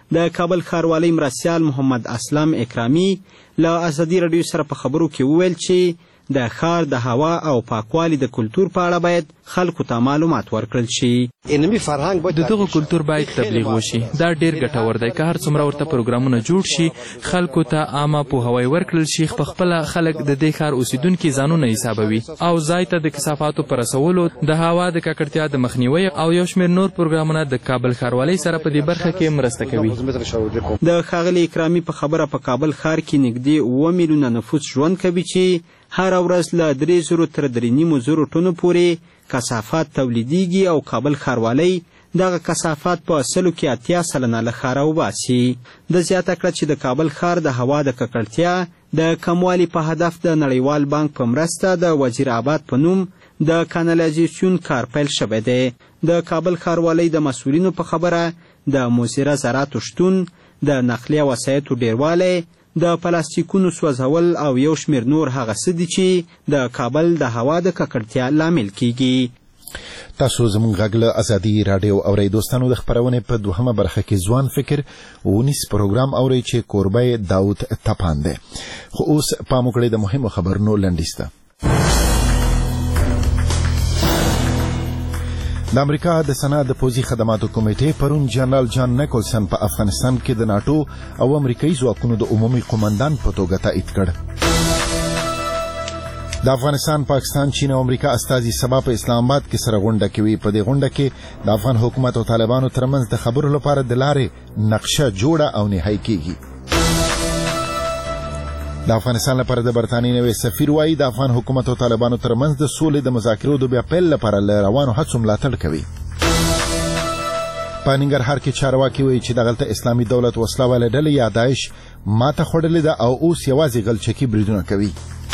د کابل ښاروالۍ مرستیال محمد اسلام اکرامي له ازادي راډیو سره په خبرو کې وویل چې د ښار د هوا او پاکوالي د کلتور په اړه باید خلکو ته معلومات ورکړل شي. د دغه کلتور باید تبلیغ وشي. دا ډیر ګټور دی که هر څومره ورته پروګرامونه جوړ شي، خلکو ته عامه پوهاوی ورکړل شي، په خپله خلک د دې ښار اوسیدونکي ځانونه حسابوي او ځای ته د کثافاتو په رسولو، د هوا د ککړتیا د مخنیوي او یو شمېر نور پروګرامونه د کابل ښاروالۍ سره په دې برخه کې مرسته کوي. د ښاغلي اکرامي په خبره په کابل ښار کې نږدې 7 میلیونه نفوس ژوند کوي چې هر ورځ له 300 تر 3.5 ټنو پورې کثافات تولیدیږي او کابل ښاروالۍ دغه کثافات په 80% له ښاره وباسي. د زیاته کړه چې د کابل ښار د هوا د ککړتیا د کموالي په هدف د نړیوال بانک په مرسته د وزیر آباد په نوم د کانالیزاسیون کار پیل شوی دی. د کابل ښاروالۍ د مسؤلینو په خبره د مؤثره زراعتو شتون، د نقلیه وسایطو ډیروالی، د پلاستیکونو سوځول او یو شمېر نور هغه څه دي چې د کابل د هوا د ککړتیا لامل کیږي. تاسو زموږ غږ له ازادي راډیو اورئ. دوستانو، د خپرونې په 2مه برخه کې ځوان فکر ونیس پروګرام اورئ چې کوربه یې داود تپان دی. خو اوس پام وکړئ د مهمو خبرونو لنډیز ته. د امریکا د سنا د پوځي خدماتو کمیټې پرون جنرال جان نیکولسن په افغانستان کې د ناټو او امریکایي ځواکونو د عمومي قومندان په توګه تایید کړ. د افغانستان، پاکستان، چین او امریکا استازي سبا په اسلام آباد کې سره غونډه کوي. په دې غونډه کې د افغان حکومت او طالبانو ترمنځ د خبرو لپاره د لارې نقشه جوړه او نهایی کیږي. د افغانستان لپاره د برتانیې نوی سفیر وایي د افغان حکومت او طالبانو ترمنځ د سولې د مذاکرو د بیا پیل لپاره له روانو هڅو ملاتړ کوي. په ننګرهار کې چارواکي وایي چې دغلته اسلامي دولت وسله واله ډلې یا داعش ماته خوړلې ده او اوس یوازې غلچکي بریدونه کوي.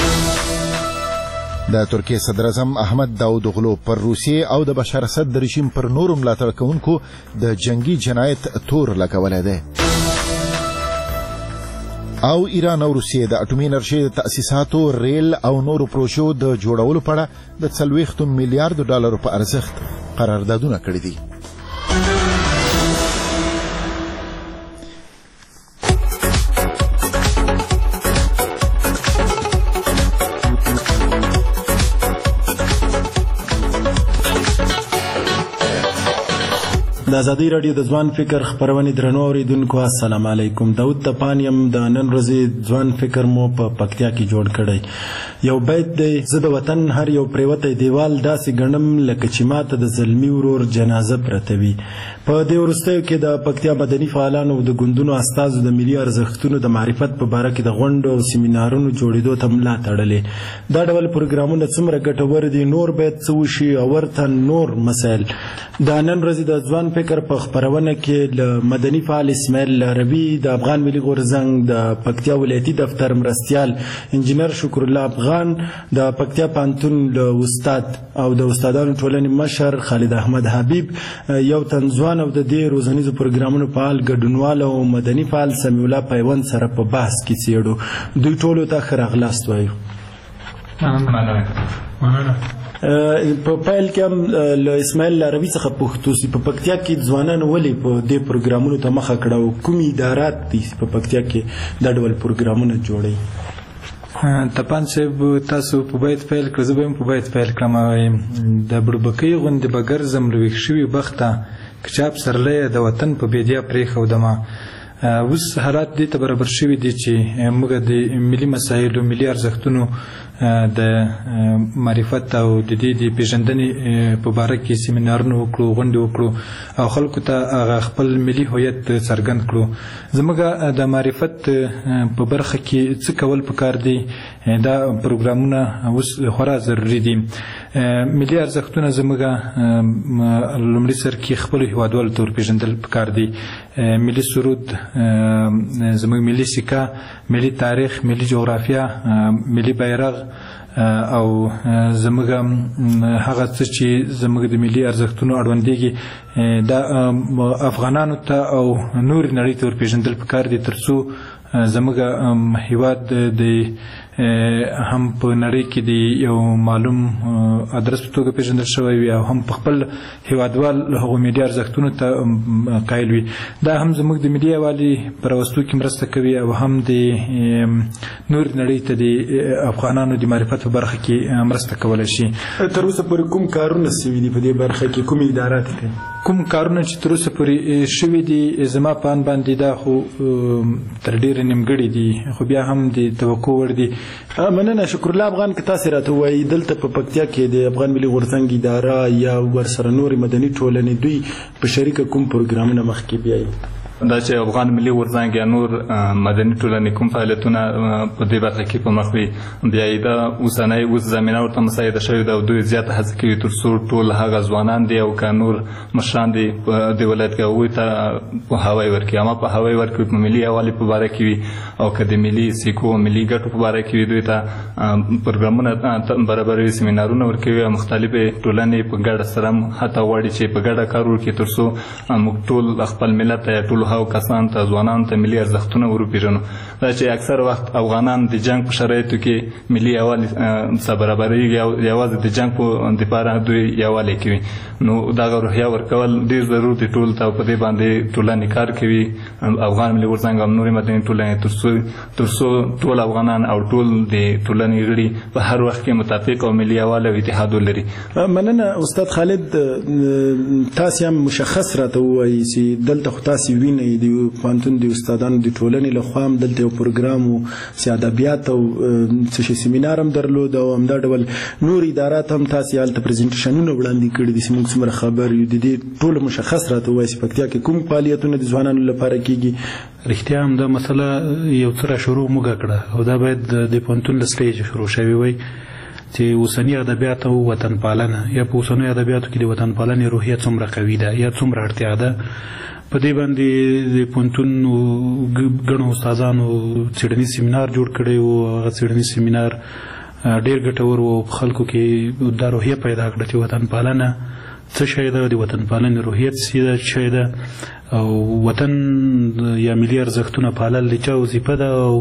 د ترکیې صدر اعظم احمد داودوغلو پر روسیې او د بشار اسد د رژیم پر نورو ملاتړ کوونکو د جنگي جنایت تور لګولی دی. او ایران او روسیې د اټومي انرژۍ د تأسیساتو، ریل او نورو پروژو د جوړولو په اړه د 40 میلیارډ ډالرو په ارزښت قراردادونه کړي دي. د ازادي راډیو د ځوان فکر خپرونې درنو اوریدونکو، السلام علیکم. داود تپان یم. د نن ورځې ځوان فکر مو په پکتیا کې جوړ کړی. یو بیت دی: زه د وطن هر یو پریوتی دیوال داسې ګڼم لکه چې ماته د زلمي ورور جنازه پرته وي. په دې وروستیو کې د پکتیا مدني فعالانو او د ګوندونو استازو د ملي ارزښتونو د معرفت په باره کې د غونډو او سیمینارونو جوړېدو ته ملا تړلې. دا ډول پروګرامونه څومره ګټور دي، نور باید څه وشي او ورته نور مسایل. د نن ورځې د ځوان فکر په خپرونه کې له مدني فعال اسماعیل عربي، د افغان ملي غورځنګ د پکتیا ولایتي دفتر مرستیال انجینر شکر الله افغان، د پکتیا پوهنتون له استاد او د استادانو ټولنې مشر خالد احمد حبیب، یو تن ځوان او د دې روزنیزو پروګرامونو فعال ګډونوال او مدني فعال سمیع الله پیوند سره په بحث کې څېړو. دوی ټولو ته ښه راغلاست وایو. په پیل کې هم له اسماعیل عربي څخه پوښتو چې په پکتیا کې ځوانان ولې په دې پروګرامونو ته مخه کړه او کوم ادارات دي په پکتیا کې دا ډول پروګرامونه جوړوي؟ تپان صاحب، تاسو په بیت پیل کړه، زه به هم په بیت پیل کړم. د بړبکۍ غوندې به ګرځم له ویښ شوي بخته، که چا پسرلی د وطن په بیدیا پرېښودمه. اوس حالات دې ته برابر شوي دي چې موږ د ملي مسایلو، ملي ارزښتونو د معرفت او د دې د پیژندنې په باره کې سیمینارونه وکړو، غونډې وکړو او خلکو ته هغه خپل ملي هویت څرګند کړو. زموږ د معرفت په برخه کې څه کول پکار دي، دا پروګرامونه اوس خورا ضروري دي. ملي ارزښتونه زموږ لومړي سر کې خپلو هیوادوالو ته ورپېژندل پکار دي. ملي سرود، زموږ ملي سکه، ملي تاریخ، ملي جغرافیه، ملي بیرغ او زموږ هغه څه چې زموږ د ملي ارزښتونو اړوندېږي دا افغانانو ته او نورې نړۍ ته ورپېژندل پکار دي، تر څو زموږ هیواد د هم په نړۍ کې د یو معلوم ادرس په توګه پیژندل شوی وي او هم په خپل هیوادوال هغو ملي ارزښتونو ته قایل وي. دا هم زموږ د ملي یووالي په راوستو کې مرسته کوي او هم د نور نړۍ ته د افغانانو د معرفت په برخه کې مرسته کولی شي. تر اوسه پورې کوم کارونه سوي دي په دې برخه کې؟ کوم ادارات کوي؟ کوم کارونه چې تر اوسه پورې شوي دي زما په ان باندې دا خو تر ډېره نیمګړي دي، خو بیا هم د توقع وړ دي. مننه. شکر الله افغان که تاسې راته ووایي دلته په پکتیا کې د افغان ملي غورځنګ اداره یا ورسره نورې مدني ټولنې دوی په شریکه کوم پروګرامونه مخکې بیایي؟ دا چې افغان ملي غورځنګ یا نور مدني ټولنې کوم فعالیتونه په دې برخه کې په مخ وي بیایي، دا اوس زمینه ورته مساعده شوې ده او دوی زیاته هڅه کوي تر څو ټول هغه ځوانان دي او که نور مشران دي په دې ولایت کې هغوی ته پوهاوی ورکړي، اما پوهاوی ورکړي په ملي یووالي په باره کې وي او که د ملي سیکو او ملي ګټو په باره کې وي دوی ته پروګرامونه برابروي، سیمینارونه ورکوي او مختلفې ټولنې په ګډه سره هم هڅه غواړي چې په ګډه کار وکړي تر څو موږ ټول خپل ملت یا ټول هغو کسان ته ځوانانو ته ملي ارزښتونه وروپېژنو. دا چې اکثر وخت افغانان د جنګ په شرایطو کې ملي یووالي سره برابرېږي او یوازې د جنګ په دپاره دوی یووالی کوي، نو دغه روحیه ورکول ډېر ضرور دی ټول ته. په دې باندې ټولنې کار کوي، افغان ملي غورځنګ او نورې مدني ټولنې تر څو ټول افغانان او ټول د ټولنې غړي په هر وخت کې متفق او ملي یووالی او اتحاد ولري. مننه. استاد خالد، تاسې هم مشخص راته ووایي چې دلته خو تاسې وینئ د پوهنتون د استادانو د ټولنې لخوا هم دلته یو پروګرام و چې ادبیات او څه شي سیمینار هم درلود او همدا ډول نور ادارات هم تاسې هلته پرزنټیشنونه وړاندې کړي دي چې موږ څومره خبر یو د دې ټولو مشخص راته ووایي چې پکتیا کې کوم فعالیتونه د ځوانانو لپاره کېږي؟ رښتیا هم دا مسله یو څه را شروع موږ کړه او دا باید د پوهنتون له سټیجه شروع شوې وای چې اوسني ادبیات او وطن پالنه یا په اوسنیو ادبیاتو کې د وطن پالنې روحیه څومره قوي ده یا څومره اړتیا ده. په دې باندې د پوهنتون ګڼو استادانو څېړنیز سیمینار جوړ کړی و. هغه څېړنیز سیمینار ډېر ګټور و، په خلکو کې دا روحیه پیدا کړه چې وطن پالنه څه شی ده، د وطن پالنې روحیه څه شی ده او وطن یا ملي ارزښتونه پالل د چا وظیفه ده او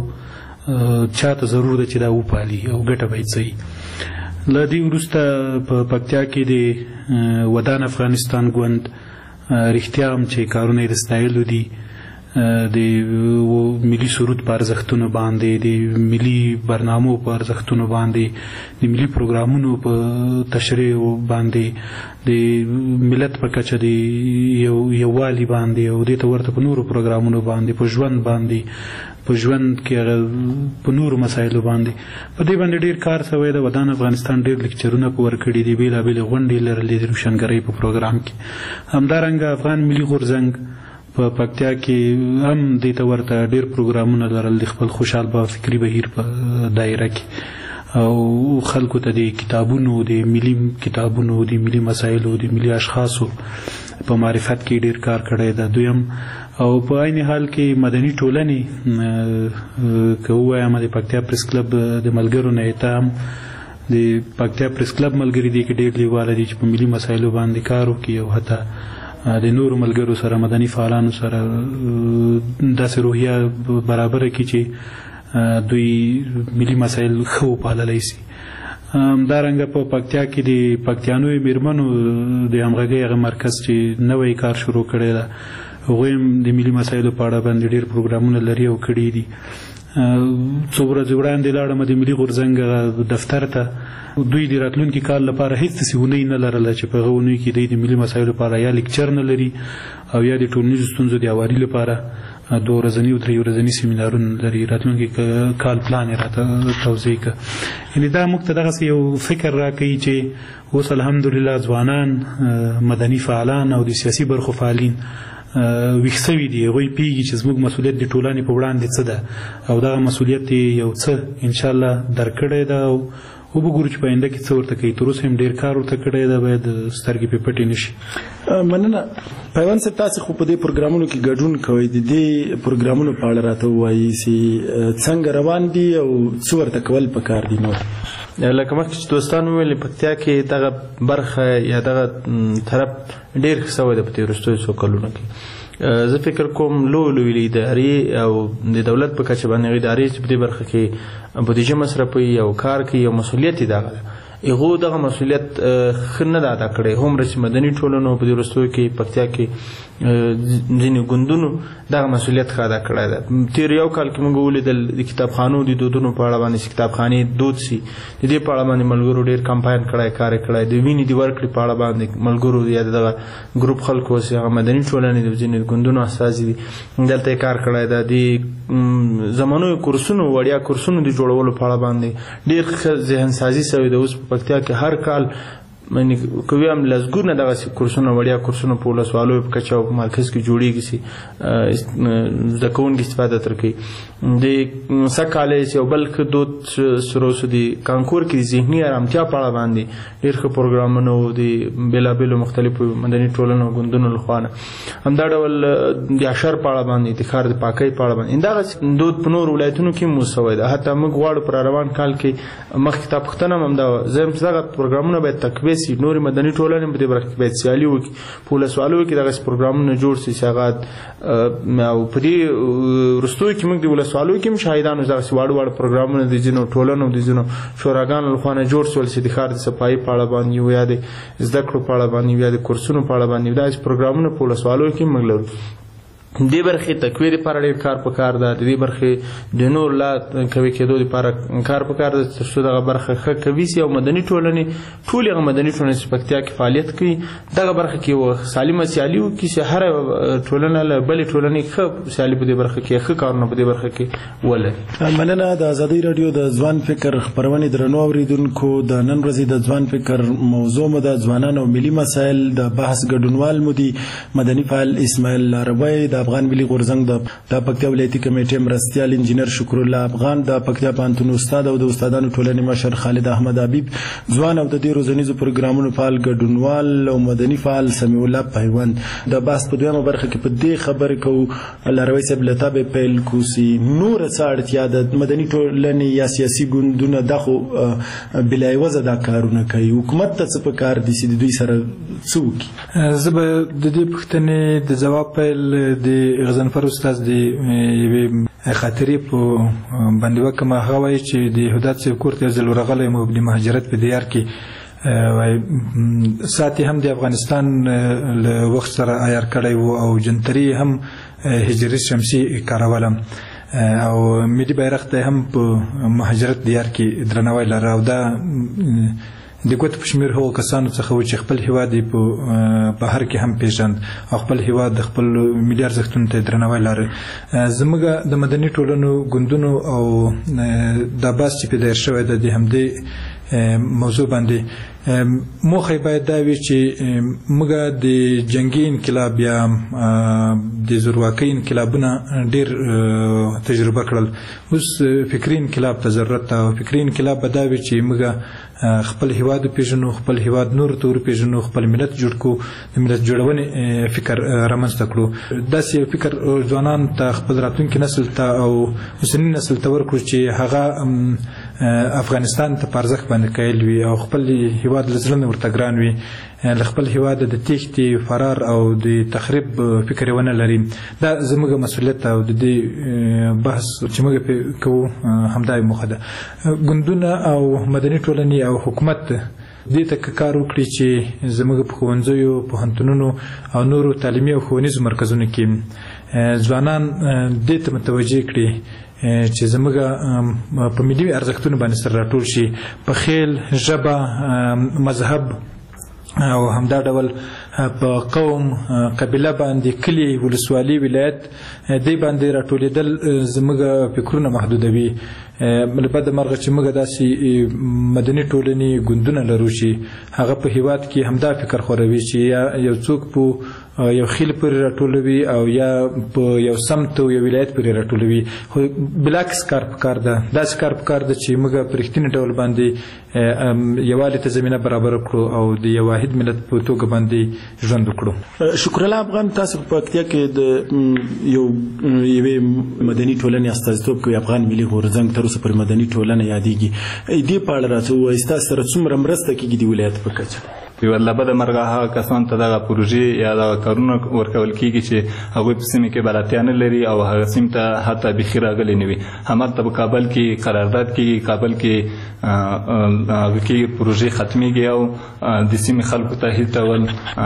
چاته ضرور ده چې دا وپالي او ګټه باید څه وي. له دې وروسته په پکتیا کې د ودان افغانستان ګوند رښتیا هم چې کارونه یې د ستایلو دي، د ملي سرود په ارزښتونو باندې، د ملي برنامو په ارزښتونو باندې، د ملي پروګرامونو په تشریح باندې، د ملت په کچه د یووالي باندې او دې ته ورته په نورو پروګرامونو باندې، په ژوند باندې، په ژوند کې په نورو مسایلو باندې په دې باندې ډېر کار شوی دی. ودان افغانستان ډېر لیکچرونه ورکړي دي، بېلابېلې غونډې لرلې د روشنګرۍ په پروګرام کې. همدارنګه افغان ملي غورځنګ په پکتیا کې هم دې ته ورته ډېر پروګرامونه لرل د خپل خوشحال به فکري بهیر په دایره کې او خلکو ته د کتابونو، د ملي کتابونو، د ملي مسایلو، د ملي اشخاصو په معرفت کې ډېر کار کړی ده. دویم او په عین حال کې مدني ټولنې که ووایم د پکتیا پریس کلب د ملګرو نه ته هم د پکتیا پریس کلب ملګري دي کې ډېر لیواله دي چې په ملي مسایلو باندې کار وکړي او حتی د نورو ملګرو سره مدني فعالانو سره داسې روحیه برابره کړي چې دوی ملي مسایل ښه وپاللی شي. همدارنګه په پکتیا کې د پکتیانو میرمنو د همغږۍ هغه مرکز چې نوی کار شروع کړی ده، هغوی هم د ملي مسایلو په اړه باندې ډېر پروګرامونه لري او کړي دي. څو ورځې وړاندې لاړم د ملي غورځنګ دفتر ته، دوی د راتلونکي کال لپاره هیڅ داسې اونۍ نه لرله چې په هغه اونۍ کې دوی د ملي مسایلو لپاره یا لیکچر نه لري او یا د ټولنیزو ستونزو د هواري لپاره 2 ورځني او 3 ورځني سیمینارونه لري. راتلونکي کال پلان یې راته توضیح کړه. یعنې دا موږ ته دغسې یو فکر راکوي چې اوس الحمدلله ځوانان، مدني فعالان او د سیاسي برخو فعالین ویښ سوي دي. هغوی پوهېږي چې زموږ مسؤلیت د ټولنې په وړاندې څه ده او دغه مسؤلیت یې یو څه انشاءالله درکړی ده او وبګورو چې په آینده کې څه ورته کوي. تر اوسه هم ډېر کار ورته کړی ده، باید سترګې پرې پټې نه شي. مننه. پیوند صاحب، تاسې خو په دې پروګرامونو کې ګډون کوئ، د دې پروګرامونو په اړه راته ووایي چې څنګه روان دي او څه ورته کول پکار دي نور؟ لکه مخکې چې دوستانو وویل، پکتیا کې دغه برخه یا دغه طرف ډېر ښه سوی ده په تېرو څو کلونو کې. زه فکر کوم لوی ادارې او د دولت په کچه باندې ادارې چې په دې برخه کې بودیجه مصرفوي او کار کوي او مسؤلیت یې دغه هغه دغه مسؤلیت ښه نه ادا کړی هومره چې مدني ټولنو په دې وروستیو کې پکتیا کې ځینې ګوندونو دغه مسؤلیت ښه ادا کړی ده. تېر یو کال کې موږ ولیدل د کتابخانو د دودونو په اړه باندې چې کتابخانې دود سي د دې په اړه باندې ملګرو ډېر کمپاین کړی کار یې کړی د وینې د ورکړې په اړه باندې ملګرو یا دغه ګروپ خلکو چې هغه مدني ټولنې د ځینې ګوندونو استازي دي دلته یې کار کړی ده. د زمانو کورسونو وړیا کورسونو د جوړولو په اړه باندې ډېر ښه ذهن سازي سوی ده. اوس په پکتیا کې هر کال کوي هم لزګونه دغه کورسونه وړیا کورسونه په ولسوالیو په کچه او په مرکز کې جوړیږي چې زده کوونکي استفاده تر کوي. د سکاله یو بل ښه دود سروسو د کانکور کې ذهني ارامتیا په اړه باندې ډېر ښه پروګرامونه د بېلابېلو مختلفو مدني ټولنو ګوندونو لخوا نه همدا ډول د اشر په اړه باندې د ښار د پاکۍ په اړه باندې دغه دود په نورو ولایتونو کې هم وسوی ده. حتی موږ غواړو پر روان کال کې مخکې تا پوښتنه هم همدا زه هم چې دغه پروګرامونه باید تقویه سي نورې مدني ټولنې په دې برخه کې باید سیالي وکړي په ولسوالیو کې دغسې پروګرامونه جوړ سي چې هغه او په دې وروستیو کې موږ د ولسوالیو کې هم شاهدانو دغسې واړه پروګرامونه د ځینو ټولنو د ځینو شوراګانو لخوا نه جوړ شول چې د ښار د صفایي په اړه باندې یا د زده کړو په اړه باندې یا د کورسونو په اړه باندې داسې پروګرامونه په ولسوالیو کې موږ لرو. دې برخې تقویې لپاره ډېر کار پکار ده. د دې برخې د نور لا قوي کېدو لپاره کار پکار ده تر څو دغه برخه ښه قوي سي او مدني ټولنې ټولې هغه مدني ټولنې چې پکتیا کې فعالیت کوي دغه برخه کې یوه سالمه سیالي وکړي چې هره ټولنه له بلې ټولنې ښه سیالي په دې برخه کې ښه کارونه په دې برخه کې ولري. مننه. د ازادۍ راډیو د ځوان فکر خپرونې درنو اورېدونکو د نن ورځې د ځوان فکر موضوع مو د ځوانان او ملي مسایل د بحث ګډونوال مو دي مدني فعال اسماعیل لاروی د افغان ملي غورځنګ د پکتیا ولایتي کمیټې مرستیال انجینر شکر الله افغان د پکتیا پوهنتون استاد او د استادانو ټولنې مشر خالد احمد حبیب ځوان او د دې روزنیزو پروګرامونو فعال ګډونوال او مدني فعال سمیع الله پیوند. د بحث په دویمه برخه کې په دې خبرې کوو لاروی صاحب له تابع پیل کوسي نور څه اړتیا د مدني ټولنې یا سیاسي ګوندونه دا خو بلایوزه دا کارونه کوي حکومت ته څه پکار دي چې د دوی سره څه وکړي. زه به د دې پوښتنې د ځواب پیل د غضنفر استاد د یوې خاطرې په باندې وکړم. هغه وایي چې د هدات صاحب کور ته یو ځل ورغلی یم د مهاجرت په دیار کې ساتي هم د افغانستان له وخت سره عیار کړی و او جنتري هم هجري شمسي کارولم او ملي بیرغ ته هم په مهاجرت دیار کې درناوی لره او دا د ګوت په شمیر هغو کسانو څخه و چې خپل هیواد یې په بهر کې هم پیژند او خپل هیواد د خپل ملي ارزښتونو ته درناوی لري. زموږ د مدني ټولنو ګوندونو او دا بحث چې پیدا شوی ده د همدې موضوع باندې موخه باید دا وي چې موږ د جنگي انقلاب یا د زورواکۍ انقلابونه ډېر تجربه کړل. اوس فکري انقلاب ته ضرورت ده او فکري انقلاب به دا وي چې موږ خپل هیواد پیژنو خپل هیواد نور ته ورپېژنو خپل ملت جوړ کړو د ملت جوړونې فکر رامنځته کړو. داسې یو فکر ځوانانو ته خپل راتلونکي نسل ته او اوسني نسل ته ورکړو چې هغه افغانستان ته په ارزښت باندې قایل وي او خپل هیواد له زړه نه ورته ګران وي له خپل هیواد د تېښتې فرار او د تخریب فکر یې ونه لري. دا زموږ مسؤلیت او د دې بحث چې موږ پرې کوو همدا یې موخه ده. ګوندونه او مدني ټولنې او حکومت دې ته کار وکړي چې زموږ په ښوونځیو پوهنتونونو او نورو تعلیمي او ښوونیزو مرکزونو کې ځوانان دې ته متوجه کړي چې زموږ په ملي ارزښتونو باندې سره راټول شي په خیل ژبه مذهب او همدا ډول په قوم قبیله باندې کلی ولسوالي ولایت دې باندې راټولېدل زموږ فکرونه محدودوي. بد مرغه چې موږ داسې مدني ټولنې ګوندونه لرو چې هغه په هیواد کې همدا فکر خوروي چې یا یو څوک په یو خیل پورې راټولوي او یا په یو سمت او یو ولایت پورې راټولوي. خو بلاکس کار پکار ده داسې کار پکار ده چې موږ په رښتیني ډول باندې یووالي ته زمینه برابر کړو او د یو واحد ملت په توګه باندې ژوند وکړو. شکر الله افغان تاسو په پکتیا کې د یوې مدني ټولنې استازیتوب کوي افغان ملي غورځنګ تر اوسه پر مدني ټولنه یادېږي. دې په اړه راته ووایئ ستاسو سره څومره مرسته کېږي د ولایت په کچه؟ یو لبه د مرغه هغه کسان ته دغه پروژې یا دغه کارونه ورکول کېږي چې هغوی په سیمې کې بلدتیا نه لري او هغه سیمې ته حتی بیخي راغلي نه وي. همالته په کابل کې قرارداد کېږي، کابل کې هغه کې پروژې ختمېږي او د سیمې خلکو ته هېڅ ډول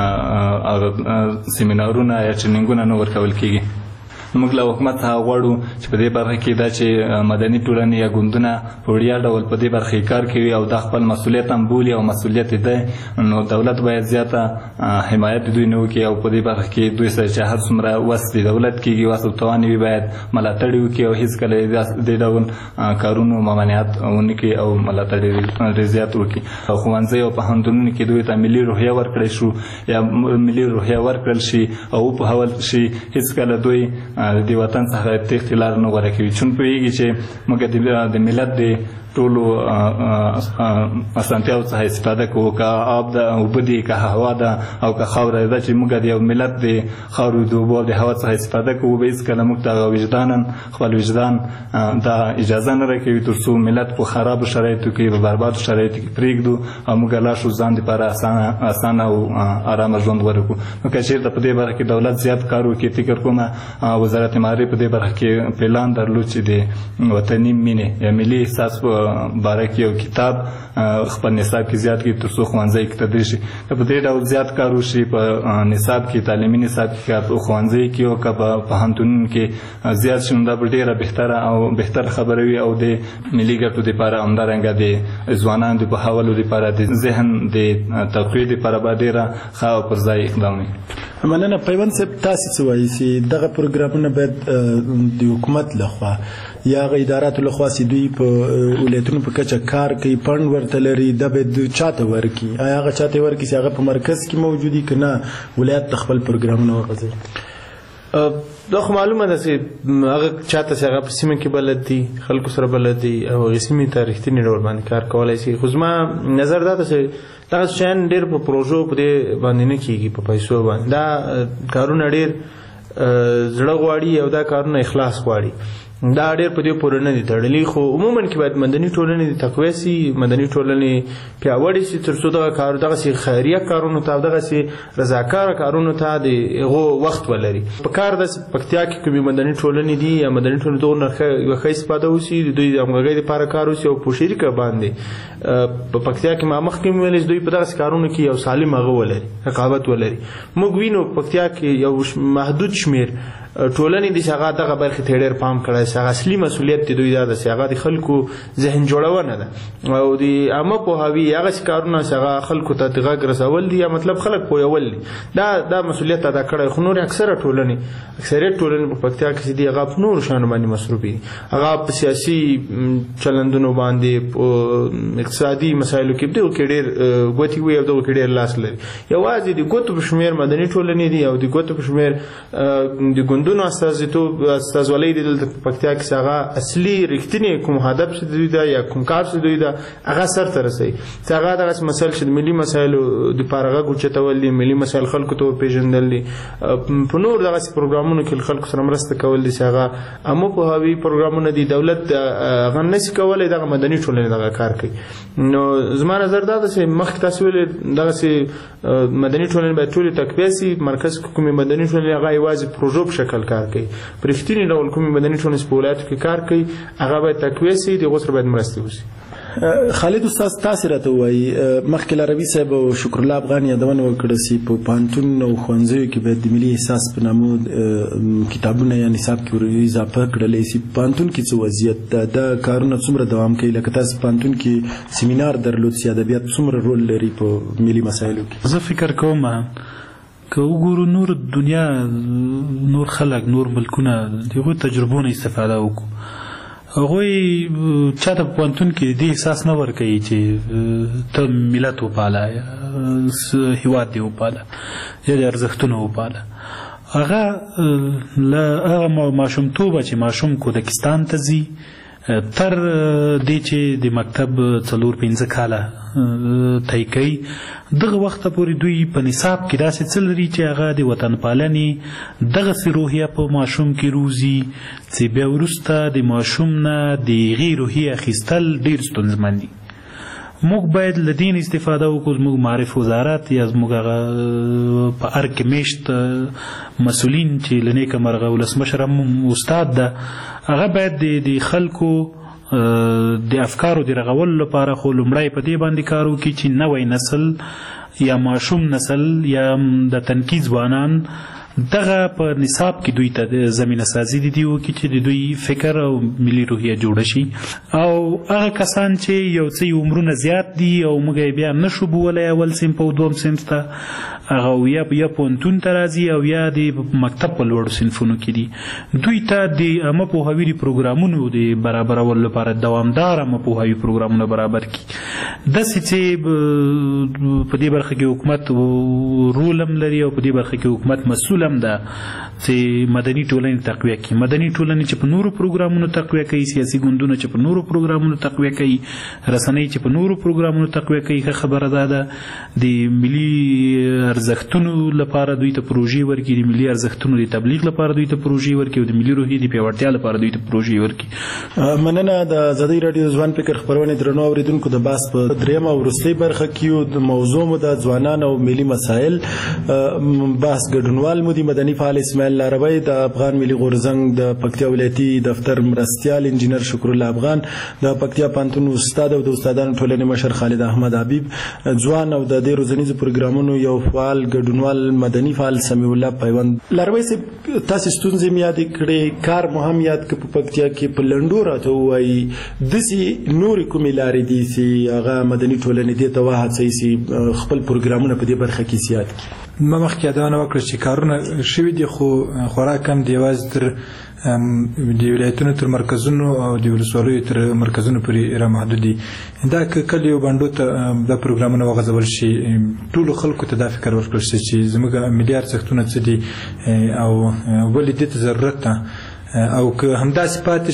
سیمینارونه یا ټریننګونه نه ورکول کېږي. موږ له حکومت څخه غواړو چې په دې برخه کې دا چې مدني ټولنې یا ګوندونه په وړیا ډول په دې برخه کې کار کوي او دا خپل مسؤلیت هم بولي او مسؤلیت یې دی، نو دولت باید زیاته حمایت دوی نه وکړي او په دې برخه کې دوی سره چې هر څومره وس د دولت کېږي وس او توان وي باید ملاتړ یې وکړي او هېڅکله دې ډول کارونو ممانعت ونه کړي او ملاتړ یې زیات وکړي. او ښوونځي او پوهنتونونو کې دوی ته ملي روحیه ورکړی شو یا ملي روحیه ورکړل شي او وپوهول شي هېڅکله دوی د وطن څخه تېښتې لار نه غوره کوي. چون پوهېږي چې موږ د ملت د ټولو اسانتیاو څخه استفاده کوو، که آب ده، اوبه دي، که هوا ده او که خاوره ده، چې موږ د یو ملت د خاورو د اوبو او د هوا څخه استفاده کوو، به هېڅکله موږ ته وجدانا خپل وجدان دا اجازه نه راکوي تر څو ملت په خرابو شرایطو کې په بربادو شرایطو کې پرېږدو او موږ لا شو ځان دپاره اسانه او ارامه ژوند غوره کړو. نو که چېرته په دې برخه کې دولت زیات کار وکړي، فکر کوم وزارت مالیې په دې برخه کې پلان درلود چې د وطني مینې یا ملي احساس باره کې یو کتاب خپل نصاب کې زیات کړي تر څو ښوونځي کې تدریس شي. که په دې ډول زیات کار وشي په نصاب کې، تعلیمي نصاب کې، که په ښوونځي کې او که په پوهنتونونو کې زیات شي، نو دا به ډېره بهتره او بهتره خبره وي او د ملي ګټو دپاره همدارنګه د ځوانانو د پوهولو دپاره د ذهن د تقویې دپاره به ډېره ښه او پر ځای اقدام وي. مننه. پیوند صاحب، تاسې څه وایي چې دغه پروګرامونه باید د حکومت لخوا یا هغه اداراتو لخوا چې دوی په ولایتونو په کچه کار کوي پند ورته لري، دا باید چاته ورکړي؟ آیا هغه چاته ورکړي چې هغه په مرکز کې موجود وي که نه ولایت ته خپل پروګرامونه وغځوي؟ دا خو معلومه ده چې هغه چاته چې هغه په سیمه کې بلد دي، خلکو سره بلد دي او هغې سیمې ته رښتینې ډول باندې کار کولی شي. خو زما نظر دا ده چې دغه شیان ډېر په پروژو په دې باندې نه کېږي، په پیسو باندې. دا کارونه ډېر زړه غواړي او دا کارونه اخلاص غواړي. دا ډېر په دې پورې نه دي تړلي، خو عموما کې باید مدني ټولنې د تقویه سي، مدني ټولنې پیاوړې سي تر څو دغسې خیریه کارونو ته او دغسې رضاکاره کارونو ته د هغو وخت ولري. په کار داسې پکتیا کې کومې مدني ټولنې دي یا مدني ټولنې دغو نه یوه ښه استفاده وسي، د دوی د همغږۍ دپاره کار وسي او په شریکه باندې په پکتیا کې ما مخکې مې ویلې چې دوی په دغسې کارونو کې یو سالم هغه ولري، رقابت ولري. موږ وینو پکتیا کې یو محدود شمېر ټولنې دي چې هغه دغه برخې ته ډېر پام کړی چې هغه اصلي مسؤلیت د دوی دا ده چې هغه د خلکو ذهن جوړونه ده او د عامه پوهاوي هغسې کارونه چې هغه خلکو ته د غږ رسول دي یا مطلب خلک پوهول دي، دا مسؤلیت ادا کړی. خو نورې اکثریت ټولنې په پکتیا کې چې دي هغه په نورو شیانو باندې مصروفې دي، هغه په سیاسي چلندونو باندې، په اقتصادي مسایلو کې دغو کې ډېر ګوتې وي او دغو کې ډېر لاس لري. یوازې د ګوتو په شمېر مدني ټولنې دي او د ګوتو په شمېر د ګوندونو استازولۍ دي دلته په پکتیا کې چې هغه اصلي رښتینې کوم هدف چې دوی ده یا کوم کار چې دوی ده هغه سرته رسوي، چې هغه دغسې مسایل چې د ملي مسایلو دپاره غږ اوچتول دي، ملي مسایل خلکو ته وپېژندل دي، په نور دغسې پروګرامونو کې خلکو سره مرسته کول دي چې هغه عامه پوهاوي پروګرامونه دي. دولت هغه نشي کولی، دغه مدني ټولنې دغه کار کوي. نو زما نظر دا ده چې مخکې تاسې ویلې دغسې مدني ټولنې باید ټولې تقویه سي. مرکز کې کومې مدني ټولنې هغه یوازې پروژو په شکل کار کوي، په رښتینې ډول کومې مدني ټولنې په ولایتو کې کار کوي هغه باید تقویه سي، د هغو سره باید مرستې وشي. خالد استاد، تاسې راته ووایي مخکې لاروي صاحب او شکرالله افغان یادونه وکړه چې په پوهنتون او ښوونځیو کې باید د ملي احساس په نامه کتابونه یا نصاب کې اضافه کړلی شي. په پوهنتون کې څه وضعیت ده؟ دا کارونه څومره دوام کوي؟ لکه تاسې پوهنتون کې سیمینار درلود چې ادبیات څومره رول لري په ملي مسایلو کې؟ زه فکر کوم که وګورو نور دنیا، نور خلک، نور ملکونه د هغوی تجربو نه استفاده وکړو. هغوی چاته په پوهنتون کې دې احساس نه ورکوي چې ته ملت وپاله یا هېواد دې وپاله یا د ارزښتونه وپاله. هغه له هغه ماشومتوبه چې ماشوم کودکستان ته ځي تر دې چې د مکتب 4-5 کاله طی کوي، دغه وخته پورې دوی په نصاب کې داسې څه لري چې هغه د وطن پالنې دغسې روحیه په ماشوم کې روزي چې بیا وروسته د ماشوم نه د هغې روحیې اخیستل ډېر ستونزمن دي. موږ باید له دین استفاده وکړو. زموږ معرف وزارت یا زموږ هغه په هر کې میشت مسؤلین چې له نیکه مرغه ولسمشر هم استاد ده، هغه باید د خلکو د افکارو د رغولو لپاره خو لومړی په دې باندې کار وکړي چې نوی نسل یا ماشوم نسل یا د تنکي ځوانان دغه په نصاب کې دوی ته زمینه سازي دي وکړي چې د دوی فکر او ملي روحیه جوړه شي. او هغه کسان چې یو څه عمرونه زیات دي او موږ بیا نشو بولی اول صنف او دوم صنف ته، هغه یا پوهنتون ته راځي او یا د مکتب په لوړو صنفونو کې دي، دوی ته د عامه پوهاوي د پروګرامونو د برابرولو لپاره دوامدار عامه پوهاوي پروګرامونه برابر کړي. داسې چې په دې برخه کې حکومت رول هم لري او په دې برخه کې حکومت مسؤل هم ده چې مدني ټولنې تقویه کړي. مدني ټولنې چې په نورو پروګرامونو تقویه کوي، سیاسي ګوندونه چې په نورو پروګرامونو تقویه کوي، رسنۍ چې په نورو پروګرامونو تقویه کوي، ښه خبره ده د ملي ارزښتونو لپاره دوی ته پروژې ورکړي، د ملي ارزښتونو د تبلیغ لپاره دوی ته پروژې ورکړي او د ملي روحیې د پیاوړتیا لپاره دوی ته پروژې ورکړي. مننه. د آزادۍ راډیو ځوان فکر خپرونې درنو اوریدونکو، د بحث په درېیمه او وروستۍ برخه کې د موضوع مو د ځوانان او ملي مسایل بحث ګډونوال مو د مدني فعال اسماعیل لاروی، د افغان ملي غورځنګ د پکتیا ولایتي دفتر مرستیال انجینر شکر الله افغان، د پکتیا پوهنتون استاد او د استادانو ټولنې مشر خالد احمد حبیب، ځوان او د دې روزنیزو پروګرامونو یو فعال ګډونوال مدني فعال سمیع الله پیوند. لاروی صاحب، تاسو ستونزې مې یاد کړې، کار مو هم یاد کړ په پکتیا کې، په لنډو راته ووایي داسې نورې کومې لارې دي چې هغه مدني ټولنې دې ته وهڅوي چې خپل پروګرامونه په دې برخه کې زیات کړي؟ ما مخکې یادونه وکړه چې کارونه شوي دي خو خورا کم دي، یوازې تر د ولایتونو تر مرکزونو او د ولسوالیو تر مرکزونو پورې رامحدود دي. دا که کله یو بانډو ته دا پروګرامونه وغځول شي، ټولو خلکو ته دا فکر ورکړل شي چې زموږ ملي ارزښتونه څه دي او ولې دې ته ضرورت ده، او که همداسې پاتې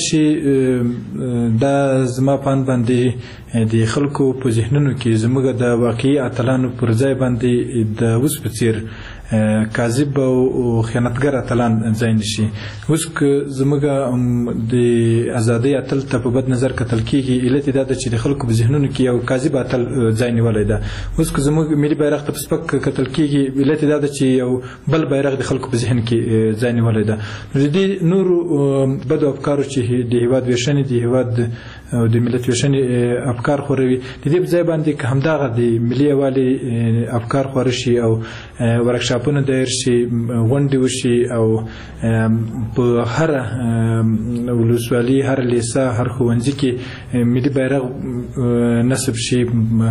شي دا زما په اند باندې د خلکو په ذهنونو کې زموږ د واقعي اتلانو پر ځای باندې د اوس په څیر کاذب او خیانتګر اتلان ځای نشي. اوس که زموږ د ازادۍ اتل ته په بد نظر کتل کېږي، علت دا ده چې د خلکو په ذهنونو کې یو کاذب اتل ځای نیولی ده. اوس که زموږ ملي بیرغ ته په سپک کتل کېږي، علت دا ده چې یو بل بیرغ د خلکو په ذهن کې ځای نیولی ده. نو د دې نورو بدو افکارو چې د هېواد ویشنې د هېواد او د ملت ویشنې افکار خوروي، د دې په ځای باندې که همدغه د ملي یوالي افکار خوره شي او ورکشاپونه دایر شي، غونډې وشي او په هره ولسوالي، هر لیسه، هر ښوونځي کې ملي بیرغ نصب شي،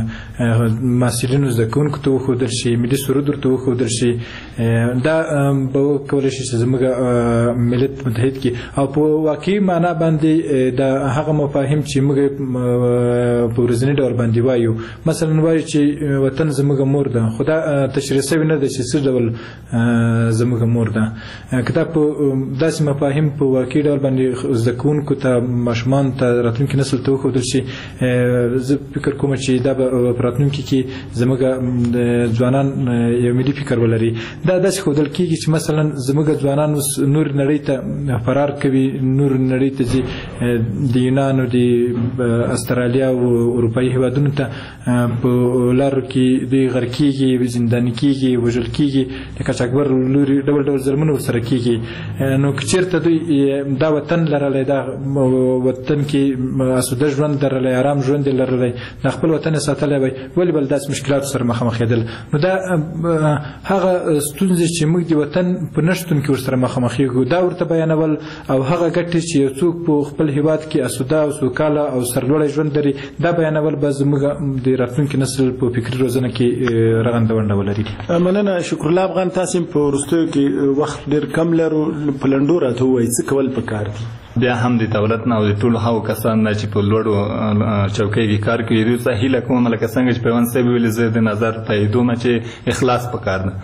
محصلینو زده کوونکو ته وښودل شي، ملي سرود ورته وښودل شي، دا به وکولی شي چې زموږ ملت متحد کړي او په واقعي معنا باندې د هغه مفاهیم چې موږ په ورځني ډول باندې وایو، مثلا وایو چې وطن زموږ مور ده، خو دا تشریح شوی نه ده چې څه ډول زموږ مور ده. که دا په داسې مفاهیم په واقعي ډول باندې زده کوونکو ته، ماشومانو ته، راتلونکي نسل ته وښودل شي، زه فکر کوم چې دا به په راتلونکي کې زموږ ځوانان یو ملي فکر ولري. دا داسې ښودل کېږي چې مثلا زموږ ځوانان اوس نور نړۍ ته فرار کوي، نور نړۍ ته ځي، د یونان او د استرالیا او اروپایي هېوادونو ته په لارو کې دوی غرق کېږي، زنداني کېږي، وژل کېږي، د قاچاقبر لوري ډول ډول ظلمونه ورسره کېږي. نو که چېرته دوی دا وطن لرلی، دا وطن کې اسوده ژوند لرلی، ارام ژوند یې لرلی، د خپل وطن یې ساتلی وی، ولې به له داسې مشکلاتو سره مخامخېدل؟ نو دا هغه ستونزې چې موږ د وطن په نشتون کې ورسره مخامخېږو دا ورته بیانول، او هغه ګټې چې یو څوک په خپل هېواد کې اسوده او سوکاله او سرلوړی ژوند لري، دا بیانول به زموږ د راتلونکي نسل په فکري روزنه کې رغنده ونډه ولري. مننه. شکر الله افغان، تاسو په وروستیو کې وخت ډېر کم لرو، په لنډو راته ووایئ څه کول پکار دي؟ بیا هم د دولت نه او د ټولو هغو کسانو نه چې په لوړو چوکۍ کې کار کوي، دوی څخه هیله کوم لکه څنګه چې پیوند صاحب ویلي، زه د نظر تاییدوم چې اخلاص پکار ده.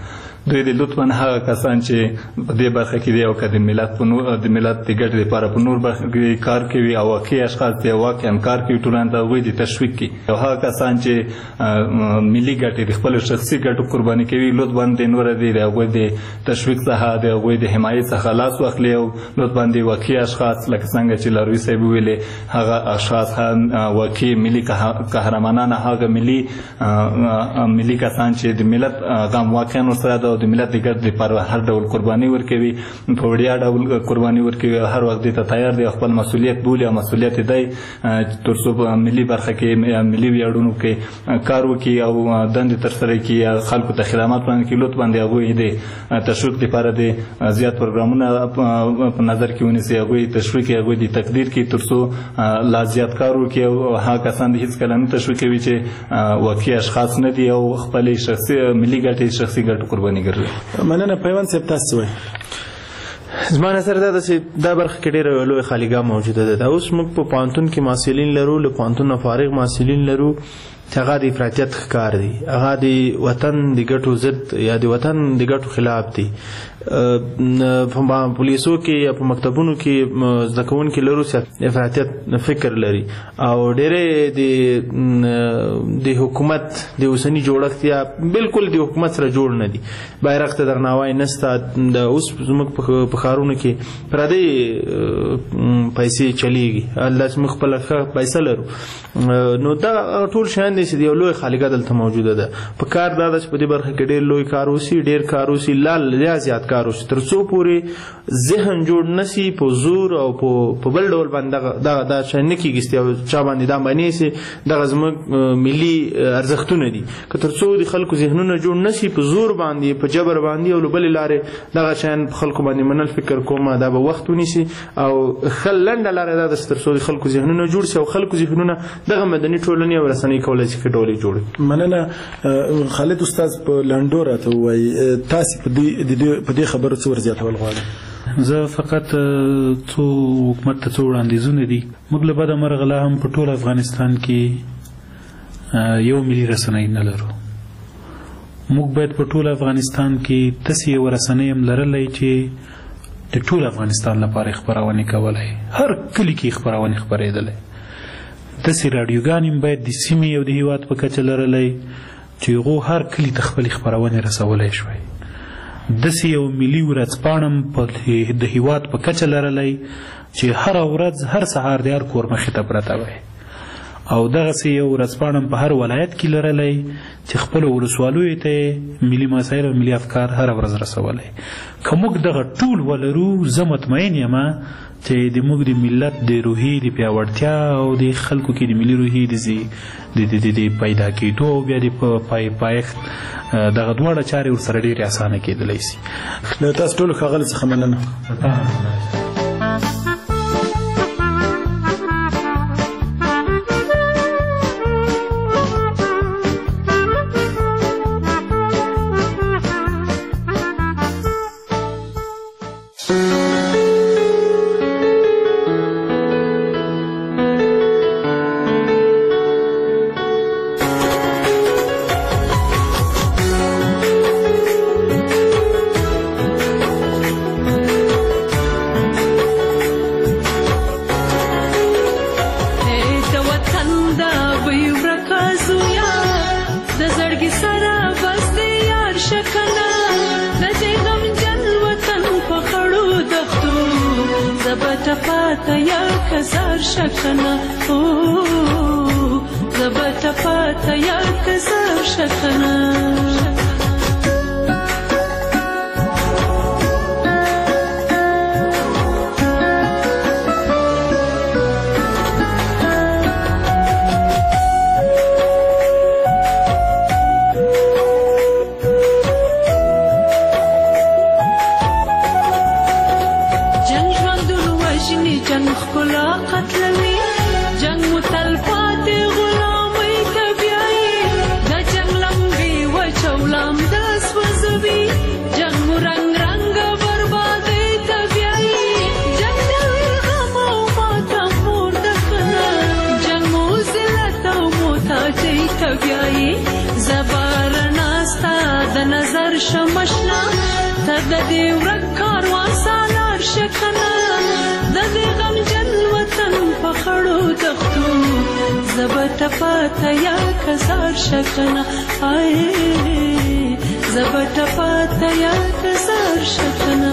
دوی د لطفا هغه کسان چې په دې برخه کې دی او که د ملت د ګټې لپاره په نور برخه کې کار کوي او واقعي اشخاص دی واقعا کار کوي ټولنه ته هغوی د تشویق کړي او هغه کسان چې ملي ګټې د خپلو شخصي ګټو قرباني کوي لطفا د نور د هغوی د تشویق څخه د هغوی د حمایت څخه لاس واخلي او لطفا د واقعي اشخاص لکه څنګه چې لاروي صاحب ویلې هغه اشخاص واقعي ملي قهرمانان هغه ملي کسان چې د ملت غم واقعا ورسره ده او د ملت د ګټې لپاره هر ډول قرباني ورکوي په وړیا ډول قرباني ورکوي هر وخت دې ته تیار دی خپل مسؤلیت بولي او مسؤلیت دی تر څو په ملي برخه کې ملي ویاړونو کې کار وکړي او دندې ترسره کړي خلکو ته خدمات وړاندې کړي لطفا د هغوی د تشویق لپاره د زیات پروګرامونه په نظر کې ونیسي هغوی تشویق کړي هغوی د تقدیر کړي تر څو لا زیات کار وکړي او هغه کسان هېڅکله نه تشویق کوي چې واقعي اشخاص نه دي او خپلې شخصي ملي ګټې شخصي ګټو قرباني ګرځوي. مننه پیوند صاحب تاسو وایي زما نظر دا ده چې دا برخه کې ډېره لویه خالیګاه موجوده ده اوس موږ په پوهنتون کې محصلین لرو له پوهنتون نه فارغ محصلین لرو چې هغه د افراطیت ښکار دي هغه د وطن د ګټو ضد یا د وطن د ګټو خلاف دي په پولیسو کې یا په مکتبونو کې زده کوونکي لرو چې افراطیت فکر لري او ډېرې د حکومت د اوسني جوړښت یا بالکل د حکومت سره جوړ نه دي بیرغ ته درناوی نشته د اوس زموږ په ښارونو کې پردۍ پیسې چلیږي الله چې موږ خپله ښه پیسه لرو نو دا ټول شیان دي چې د یو لوی خالیګاه دلته موجوده ده په کار دا ده چې په دې برخه کې ډېر لوی کار وشي ډېر کار وشي لا زیات کار وشي تر څو پورې ذهن جوړ نشي په زور او په بل ډول باندې دا شی نه کېږي او چا باندې دا معنی سي دغه زموږ ملي ارزښتونه دي که تر څو د خلکو ذهنونه جوړ نشي په زور باندې په جبر باندې او له بلې لارې دغه شیان په خلکو باندې منل فکر کوم دا به وخت ونیسي او لنډه لاره دا ده چې تر څو د خلکو ذهنونه جوړ شي او خلکو ذهنونه دغه مدني ټولنې او رسنۍ کولی شي ښه ډول یې جوړ. مننه خالد استاد په لنډو راته ووایي تاسې په دې خبرو څه ور زیاتول غواړئ؟ زه فقط څو حکومت ته څو وړاندیزونه دي موږ له بده مرغه لا هم په ټول افغانستان کې یو ملي رسنۍ نه لرو موږ باید په ټول افغانستان کې داسې یوه رسنۍ هم لرلی چې د ټول افغانستان لپاره خپرونې کولی هر کلي کې خپرونې خپرېدلی داسې راډیوګانې هم باید د سیمې او د هېواد په کچه لرلی چې هغو هر کلي ته خپلې خپرونې رسولی شوی داسې یو ملي ورځپاڼه د هېواد په کچه لرلی چې هره ورځ هر سهار د هر کور مخې ته پرته وی او دغسې یو ورځپاڼه په هر ولایت کې لرلی چې خپلو ولسوالیو ته ملي مسایل او ملي افکار هره ورځ رسولی که موږ دغه ټول ولرو زه مطمئن یم چې د موږ د ملت د روحي د پیاوړتیا او د خلکو کې د ملي روحي د پیدا کېدو او بیا د پایښت دغه دواړه چارې ورسره ډېرې اسانه کېدلی شي. له تاسو ټولو ښاغلو څخه مننه. زبار ناستا د نظر شمشنا د دې ورک کاروان سالار شکنه د دې غمجن وطن په خړو دښتو زبت پاته یا کزار شکنه زبت پاته یا کزار شکنه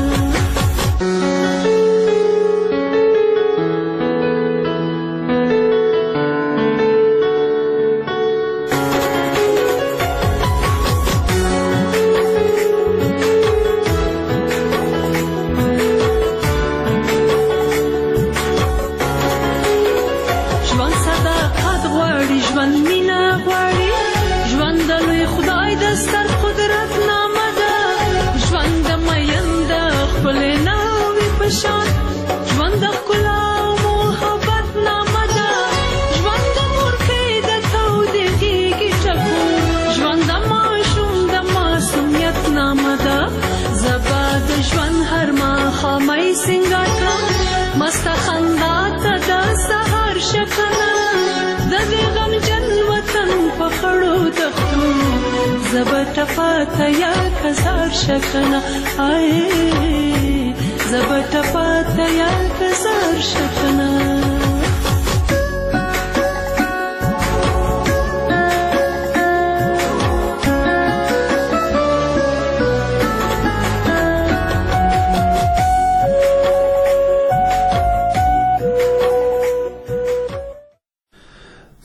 زبت پاته یا کزار شکنه زبت پاته یا کزار شکنه